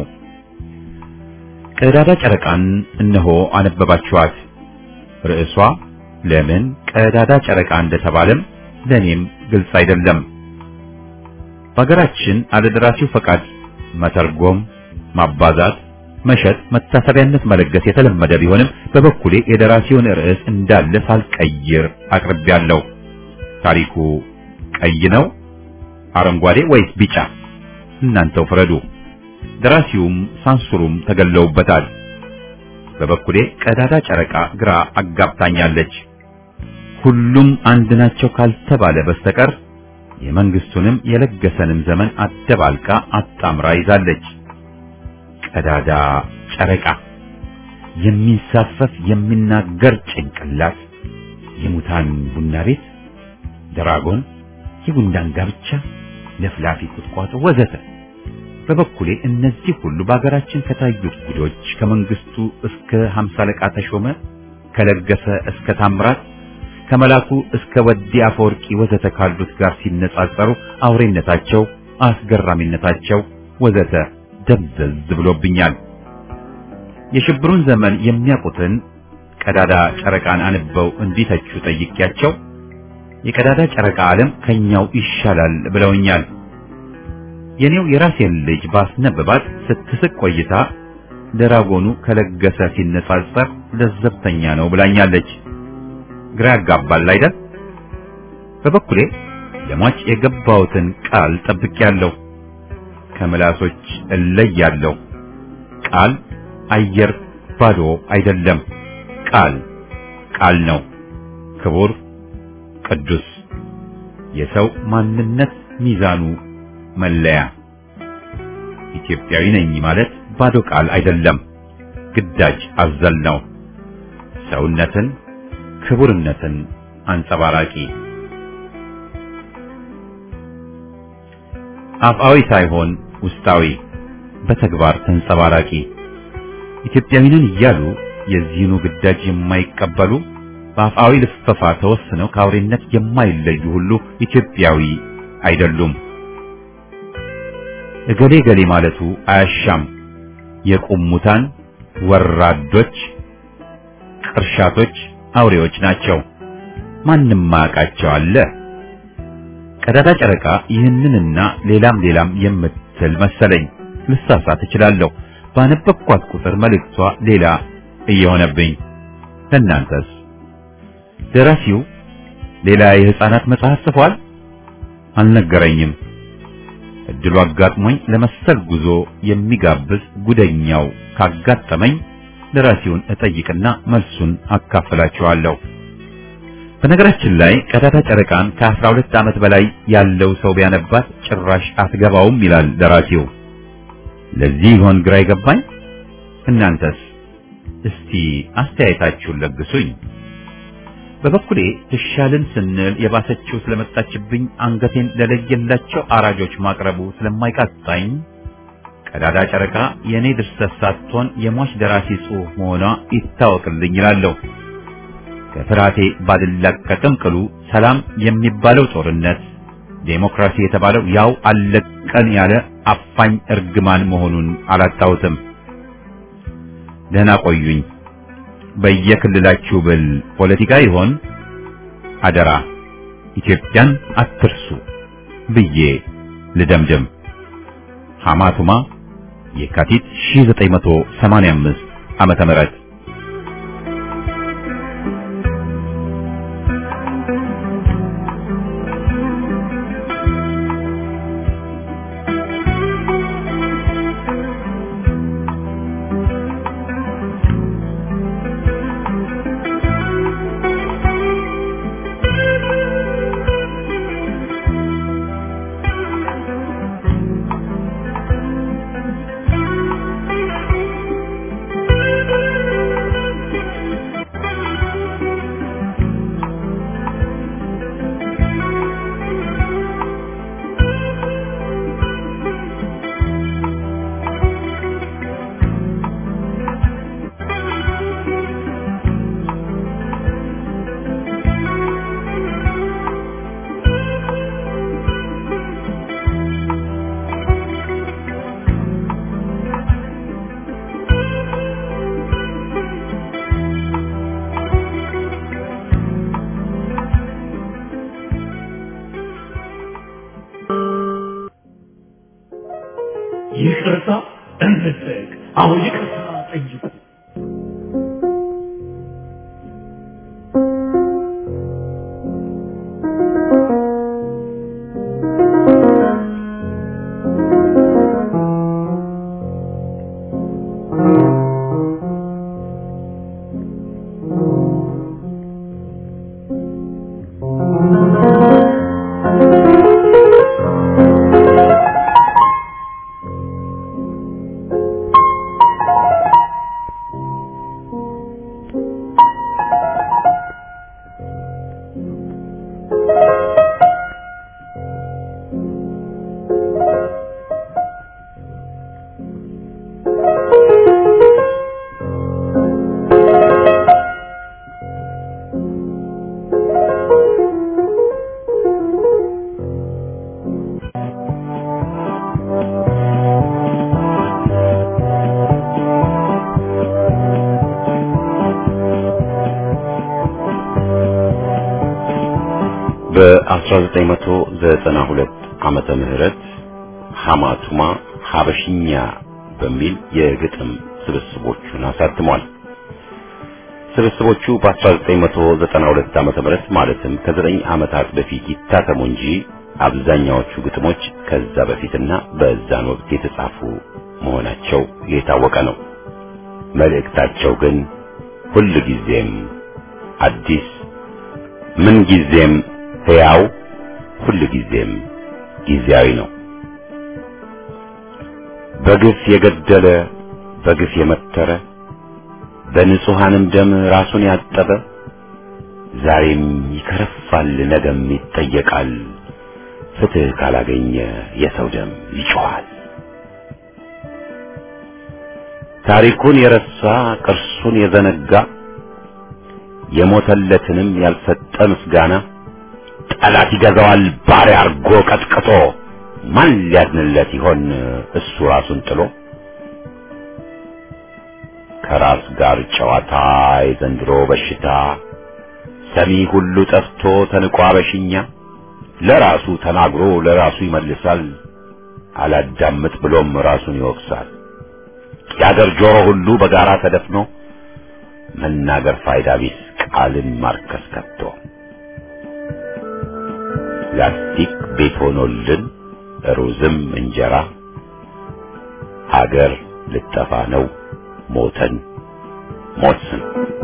ቀዳዳ ጨረቃን እነሆ አነበባችኋት። ርዕሷ ለምን ቀዳዳ ጨረቃ እንደተባለም ለኔም ግልጽ አይደለም። በሀገራችን አለ ደራሲው ፈቃድ መተርጎም፣ ማባዛት፣ መሸጥ፣ መታሰቢያነት መለገስ የተለመደ ቢሆንም በበኩሌ የደራሲውን ርዕስ እንዳለ ሳልቀይር አቅርቤያለሁ። ታሪኩ ቀይ ነው፣ አረንጓዴ ወይስ ቢጫ? እናንተው ፍረዱ። ደራሲውም ሳንሱሩም ተገለውበታል። በበኩሌ ቀዳዳ ጨረቃ ግራ አጋብታኛለች። ሁሉም አንድ ናቸው ካልተባለ በስተቀር የመንግስቱንም የለገሰንም ዘመን አደባልቃ አጣምራ ይዛለች። ቀዳዳ ጨረቃ፣ የሚንሳፈፍ የሚናገር ጭንቅላት፣ የሙታን ቡና ቤት፣ ድራጎን፣ የጉንዳን ጋብቻ፣ ለፍላፊ ቁጥቋጦ ወዘተ። በበኩሌ እነዚህ ሁሉ በአገራችን ከታዩት ጉዶች ከመንግስቱ እስከ ሀምሳ አለቃ ተሾመ፣ ከለገሰ እስከ ታምራት፣ ከመላኩ እስከ ወዲ አፈወርቂ ወዘተ ካሉት ጋር ሲነጻጸሩ አውሬነታቸው፣ አስገራሚነታቸው ወዘተ ደብዘዝ ብሎብኛል። የሽብሩን ዘመን የሚያውቁትን ቀዳዳ ጨረቃን አንበው እንዲተቹ ጠይቄያቸው የቀዳዳ ጨረቃ ዓለም ከኛው ይሻላል ብለውኛል። የኔው የራሴን ልጅ ባስነበባት ስትስቅ ቆይታ ደራጎኑ ከለገሰ ሲነጻጸር ለዘብተኛ ነው ብላኛለች። ግራ ያጋባል አይደል? በበኩሌ ለሟች የገባሁትን ቃል ጠብቄያለሁ። ከመላሶች እለያለሁ። ቃል አየር ባዶ አይደለም። ቃል ቃል ነው፣ ክቡር ቅዱስ፣ የሰው ማንነት ሚዛኑ መለያ። ኢትዮጵያዊ ነኝ ማለት ባዶ ቃል አይደለም፣ ግዳጅ አዘል ነው። ሰውነትን፣ ክቡርነትን አንጸባራቂ፣ አፍአዊ ሳይሆን ውስጣዊ፣ በተግባር ተንጸባራቂ። ኢትዮጵያዊ ነን እያሉ የዚህኑ ግዳጅ የማይቀበሉ በአፍአዊ ልፈፋ ተወስነው ከአውሬነት የማይለዩ ሁሉ ኢትዮጵያዊ አይደሉም። እገሌ ገሌ ማለቱ አያሻም። የቁሙታን ወራዶች፣ ቅርሻቶች፣ አውሬዎች ናቸው። ማንም ማያውቃቸው አለ። ቀዳዳ ጨረቃ ይህንንና ሌላም ሌላም የምትል መሰለኝ። ልሳሳት እችላለሁ። ባነበብኳት ቁጥር መልእክቷ ሌላ እየሆነብኝ። ለእናንተስ? ደራሲው ሌላ የሕፃናት መጽሐፍ ጽፏል? አልነገረኝም። እድሉ አጋጥሞኝ ለመሰል ጉዞ የሚጋብዝ ጉደኛው ካጋጠመኝ ደራሲውን እጠይቅና መልሱን አካፍላችኋለሁ። በነገራችን ላይ ቀዳዳ ጨረቃን ከአስራ ሁለት ዓመት በላይ ያለው ሰው ቢያነባት ጭራሽ አትገባውም ይላል ደራሲው። ለዚህ ይሆን ግራ ይገባኝ። እናንተስ እስቲ አስተያየታችሁን ለግሱኝ። በበኩሌ ትሻልን ስንል የባሰችው ስለመጣችብኝ አንገቴን ለለየላቸው አራጆች ማቅረቡ ስለማይቃጣኝ ቀዳዳ ጨረቃ የኔ ድርሰት ሳትሆን የሟች ደራሲ ጽሑፍ መሆኗ ይታወቅልኝ ይላለሁ። ከፍራቴ ባልላቀቅም ቅሉ ሰላም የሚባለው ጦርነት፣ ዴሞክራሲ የተባለው ያው አለቀን ያለ አፋኝ እርግማን መሆኑን አላጣሁትም። ደህና ቆዩኝ። በየክልላችሁ ብል ፖለቲካ ይሆን? አደራ ኢትዮጵያን አትርሱ ብዬ ልደምድም። ሐማቱማ የካቲት ሺህ ዘጠኝ መቶ ሰማንያ አምስት ዓመተ ምህረት ይቅርታ እንጠይቅ። አሁን ይቅርታ ጠይቁ። አስራ ዘጠኝ መቶ ዘጠና ሁለት ዓመተ ምህረት ሐማቱማ ሐበሽኛ በሚል የግጥም ስብስቦቹን አሳትሟል። ስብስቦቹ በአስራ ዘጠኝ መቶ ዘጠና ሁለት ዓመተ ምህረት ማለትም ከዘጠኝ ዓመታት በፊት ይታተሙ እንጂ አብዛኛዎቹ ግጥሞች ከዛ በፊትና በዛን ወቅት የተጻፉ መሆናቸው የታወቀ ነው። መልእክታቸው ግን ሁሉ ጊዜም አዲስ፣ ምን ጊዜም ሕያው፣ ሁሉ ጊዜም ጊዜያዊ ነው። በግፍ የገደለ በግፍ የመተረ በንጹሃንም ደም ራሱን ያጠበ ዛሬም ይከረፋል፣ ነገም ይጠየቃል። ፍትህ ካላገኘ የሰው ደም ይጮሃል። ታሪኩን የረሳ ቅርሱን የዘነጋ የሞተለትንም ያልሰጠ ምስጋና ጠላት ይገዛዋል ባሪያ አርጎ ቀጥቅጦ። ማን ሊያዝንለት ይሆን እሱ ራሱን ጥሎ? ከራስ ጋር ጨዋታ የዘንድሮ በሽታ ሰሚ ሁሉ ጠፍቶ ተንቆ አበሽኛ ለራሱ ተናግሮ ለራሱ ይመልሳል። አላዳምጥ ብሎም ራሱን ይወቅሳል። የአገር ጆሮ ሁሉ በጋራ ተደፍኖ መናገር ፋይዳ ቢስ ቃልን ማርከስ ከቶ ላስቲክ ቤት ሆኖልን ሩዝም እንጀራ ሀገር ልጠፋ ነው ሞተን ሞትን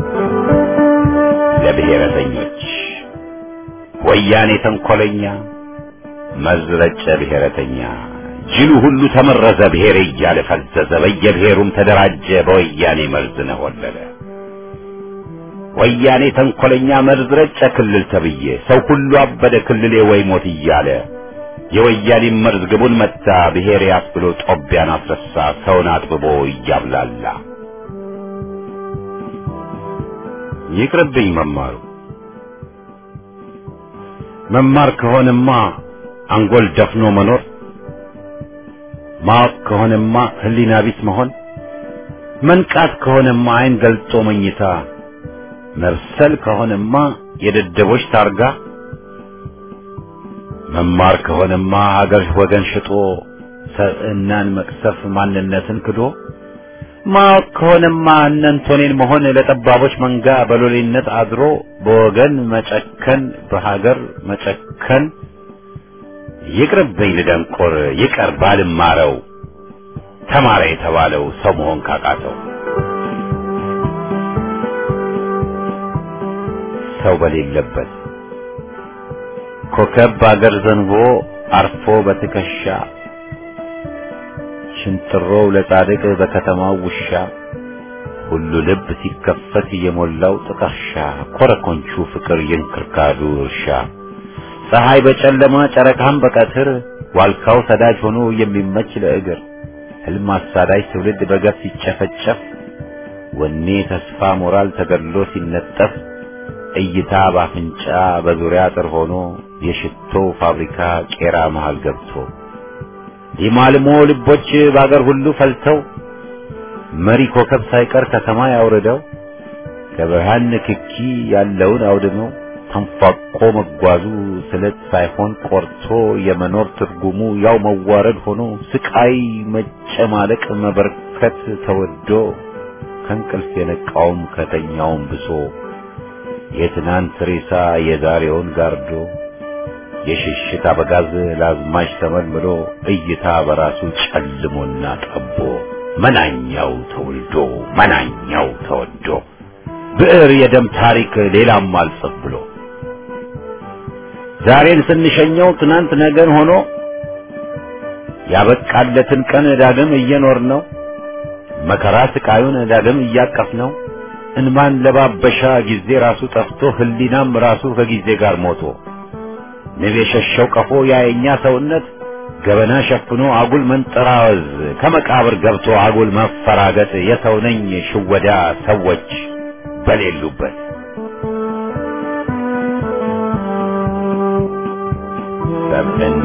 ለብሔረተኞች ወያኔ ተንኮለኛ መዝረጨ ብሔረተኛ ጅሉ ሁሉ ተመረዘ ብሔር እያለ ፈዘዘ በየብሔሩም ተደራጀ በወያኔ መርዝ ነወለለ። ወያኔ ተንኮለኛ መርዝረጨ ክልል ተብዬ ሰው ሁሉ አበደ ክልሌ ወይ ሞት እያለ የወያኔ መርዝ ግቡን መታ ብሔር ያስብሎ ጦቢያን አስረሳ ሰውን አጥብቦ እያብላላ። ይቅርብኝ መማሩ መማር ከሆነማ አንጎል ደፍኖ መኖር ማወቅ ከሆነማ ህሊና ቢስ መሆን መንቃት ከሆነማ አይን ገልጦ መኝታ መብሰል ከሆነማ የደደቦች ታርጋ መማር ከሆነማ ሀገር ወገን ሽጦ ሰእናን መቅሰፍ ማንነትን ክዶ ማወቅ ከሆነማ እነንቶኔን መሆን ለጠባቦች መንጋ በሎሌነት አድሮ በወገን መጨከን በሀገር መጨከን። ይቅርብኝ ልደንቆር ይቀር ባልማረው ተማረ የተባለው ሰው መሆን ካቃተው ሰው በሌለበት ኮከብ አገር ዘንቦ አርፎ በትከሻ ሽንጥሮው ለጻድቅ በከተማው ውሻ ሁሉ ልብ ሲከፈት የሞላው ጥቀርሻ ኮረኮንቹ ፍቅር የንክርካዱ እርሻ ፀሐይ በጨለማ ጨረቃም በቀትር ዋልካው ሰዳጅ ሆኖ የሚመች ለእግር ህልም አሳዳጅ ትውልድ በገፍ ሲጨፈጨፍ ወኔ ተስፋ ሞራል ተገድሎ ሲነጠፍ እይታ ባፍንጫ በዙሪያ ጥር ሆኖ የሽቶ ፋብሪካ ቄራ መሃል ገብቶ ሊማልሞ ልቦች ባገር ሁሉ ፈልተው መሪ ኮከብ ሳይቀር ከሰማይ አውርደው ከብርሃን ንክኪ ያለውን አውድመው ተንፋቆ መጓዙ ስለት ሳይሆን ቆርቶ የመኖር ትርጉሙ ያው መዋረድ ሆኖ ስቃይ መጨማለቅ መበርከት ተወዶ ከእንቅልፍ የነቃውም ከተኛውም ብሶ የትናንት ሬሳ የዛሬውን ጋርዶ የሽሽት አበጋዝ ላዝማች ተመልምሎ እይታ በራሱ ጨልሞና ጠቦ መናኛው ተወልዶ መናኛው ተወዶ ብዕር የደም ታሪክ ሌላም አልጽፍ ብሎ ዛሬን ስንሸኘው ትናንት ነገን ሆኖ ያበቃለትን ቀን ዳግም እየኖር ነው መከራ ስቃዩን ዳግም እያቀፍ ነው እንማን ለባበሻ ጊዜ ራሱ ጠፍቶ ህሊናም ራሱ ከጊዜ ጋር ሞቶ ንብ የሸሸው ቀፎ ያየኛ ሰውነት ገበና ሸፍኖ አጉል መንጠራወዝ ከመቃብር ገብቶ አጉል መፈራገጥ የሰው ነኝ ሽወዳ ሰዎች በሌሉበት ሰብና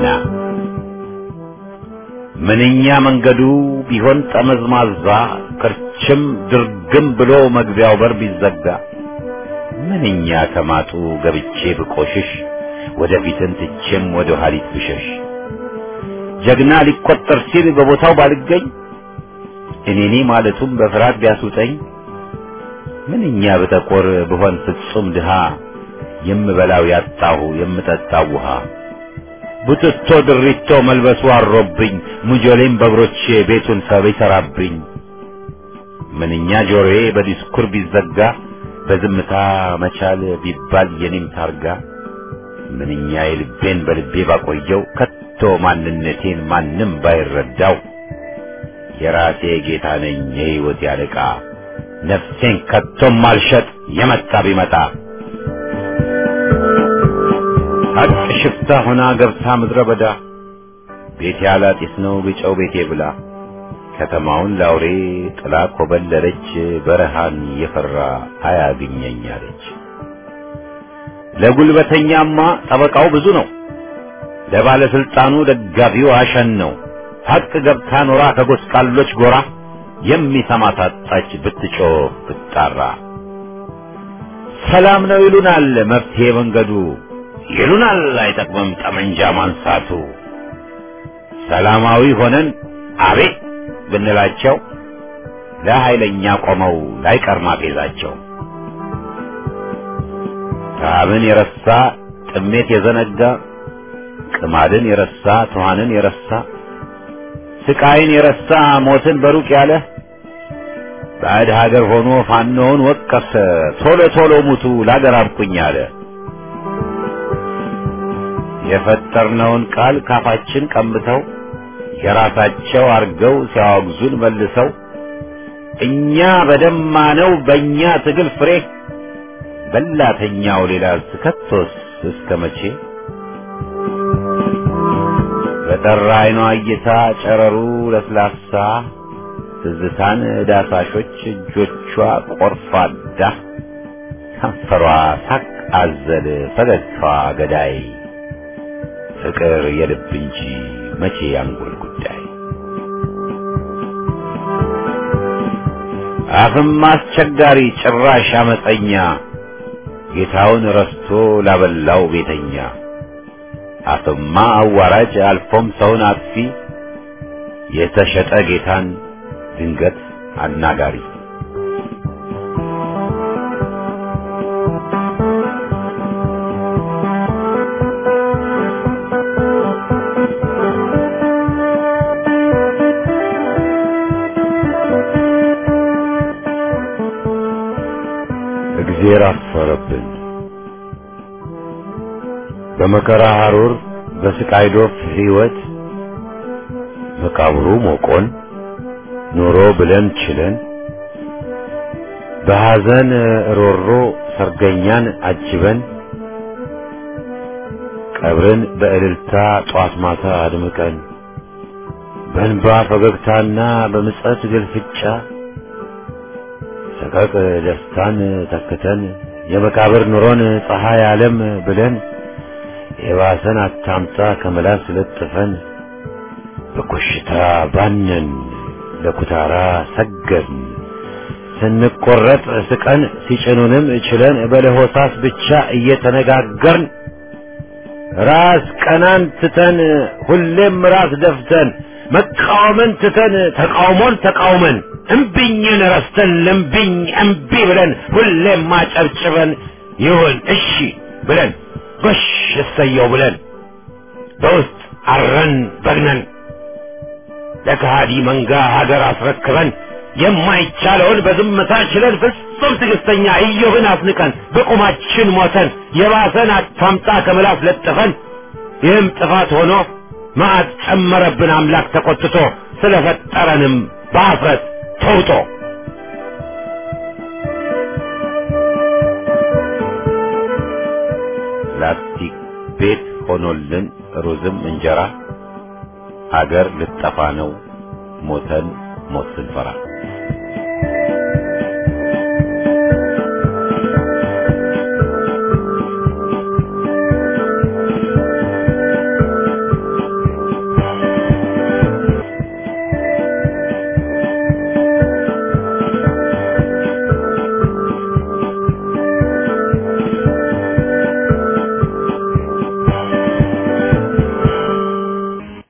ምንኛ መንገዱ ቢሆን ጠመዝማዛ ክርችም ድርግም ብሎ መግቢያው በር ቢዘጋ ምንኛ ከማጡ ገብቼ ብቆሽሽ ወደፊትን ትቼም ወደ ኋሊት ብሸሽ ጀግና ሊቆጠር ሲል በቦታው ባልገኝ እኔኔ ማለቱም በፍርሃት ቢያስውጠኝ ምንኛ በተቆር ብሆን ፍጹም ድሃ የምበላው ያጣሁ የምጠጣው ውሃ ቡትቶ ድሪቶ መልበሱ አሮብኝ ሙጆሌም በእግሮቼ ቤቱን ሰብ ይሰራብኝ ምንኛ ጆሮዬ በዲስኩር ቢዘጋ በዝምታ መቻል ቢባል የኔም ታርጋ ምንኛ የልቤን በልቤ ባቆየው ከቶ ማንነቴን ማንም ባይረዳው የራሴ ጌታ ነኝ የሕይወት ያለቃ ነፍሴን ከቶም ማልሸጥ የመጣ ቢመጣ ሀቅ ሽፍታ ሆና ገብታ ምድረ በዳ ቤቴ ያላጢስ ነው ግጨው ቤቴ ብላ ከተማውን ላውሬ ጥላ ኮበለለች በረሃን የፈራ አያግኘኝ አለች። ለጉልበተኛማ ጠበቃው ብዙ ነው ለባለስልጣኑ ደጋፊው አሸን ነው ሀቅ ገብታ ኖራ ከጎስቋሎች ጎራ የሚሰማ ታጣች ብትጮህ ብትጣራ ሰላም ነው ይሉናል መፍትሄ መንገዱ ይሉናል አይጠቅምም ጠመንጃ ማንሳቱ ሰላማዊ ሆነን አቤት ብንላቸው ለኃይለኛ ቆመው ላይቀር ማፌዛቸው ራብን የረሳ ጥሜት የዘነጋ ቅማድን የረሳ ትኋንን የረሳ ስቃይን የረሳ ሞትን በሩቅ ያለ ባዕድ ሀገር ሆኖ ፋኖውን ወቀሰ ቶሎ ቶሎ ሙቱ ላገር አብቁኝ አለ። የፈጠርነውን ቃል ካፋችን ቀምተው የራሳቸው አርገው ሲያወግዙን መልሰው እኛ በደማነው በእኛ ትግል ፍሬ በላተኛው ሌላ ስከቶስ እስከ መቼ በጠራ አይኗ እይታ ጨረሩ ለስላሳ ትዝታን ዳሳሾች እጆቿ ቆርፋዳ ከንፈሯ ሳቅ አዘል ፈገግታዋ ገዳይ ፍቅር የልብ እንጂ መቼ ያንጎል ጉዳይ አፍም አስቸጋሪ ጭራሽ አመፀኛ ጌታውን ረስቶ ላበላው ቤተኛ አፍማ አዋራጅ አልፎም ሰውን አጥፊ የተሸጠ ጌታን ድንገት አናጋሪ እግዜር አፈረብን በመከራ ሐሩር በስቃይ ዶፍ ሕይወት መቃብሩ ሞቆን ኖሮ ብለን ችለን በሐዘን ሮሮ ሰርገኛን አጅበን ቀብርን በእልልታ ጧት ማታ አድምቀን በእንባ ፈገግታና በምጸት ግልፍጫ ሰቀቅ ደስታን ተክተን የመቃብር ኑሮን ፀሐይ ዓለም ብለን የባሰን አታምጣ ከመላስ ለጥፈን በኮሽታ ባነን ለኩታራ ሰገድን ስንቆረጥ ስቀን ሲጭኑንም እችለን በለሆሳስ ብቻ እየተነጋገርን ራስ ቀናን ትተን ሁሌም ራስ ደፍተን መቃወምን ትተን ተቃውሞን ተቃውመን እምቢኝን ረስተን ለምቢኝ እምቢ ብለን ሁሌም ማጨብጭበን ይሁን እሺ ብለን ጎሽ እሰየው ብለን በውስጥ አረን በግነን ለከሃዲ መንጋ ሀገር አስረክበን የማይቻለውን በዝምታ ችለን ፍጹም ትዕግስተኛ ኢዮብን አስንቀን በቁማችን ሞተን የባሰን አታምጣ ከመላስ ለጥፈን ይህም ጥፋት ሆኖ መዓት ጨመረብን አምላክ ተቆጥቶ ስለፈጠረንም በአፍረት ተውጦ ላስቲክ ቤት ሆኖልን ሩዝም እንጀራ አገር ልጠፋ ነው ሞተን ሞት ስንፈራ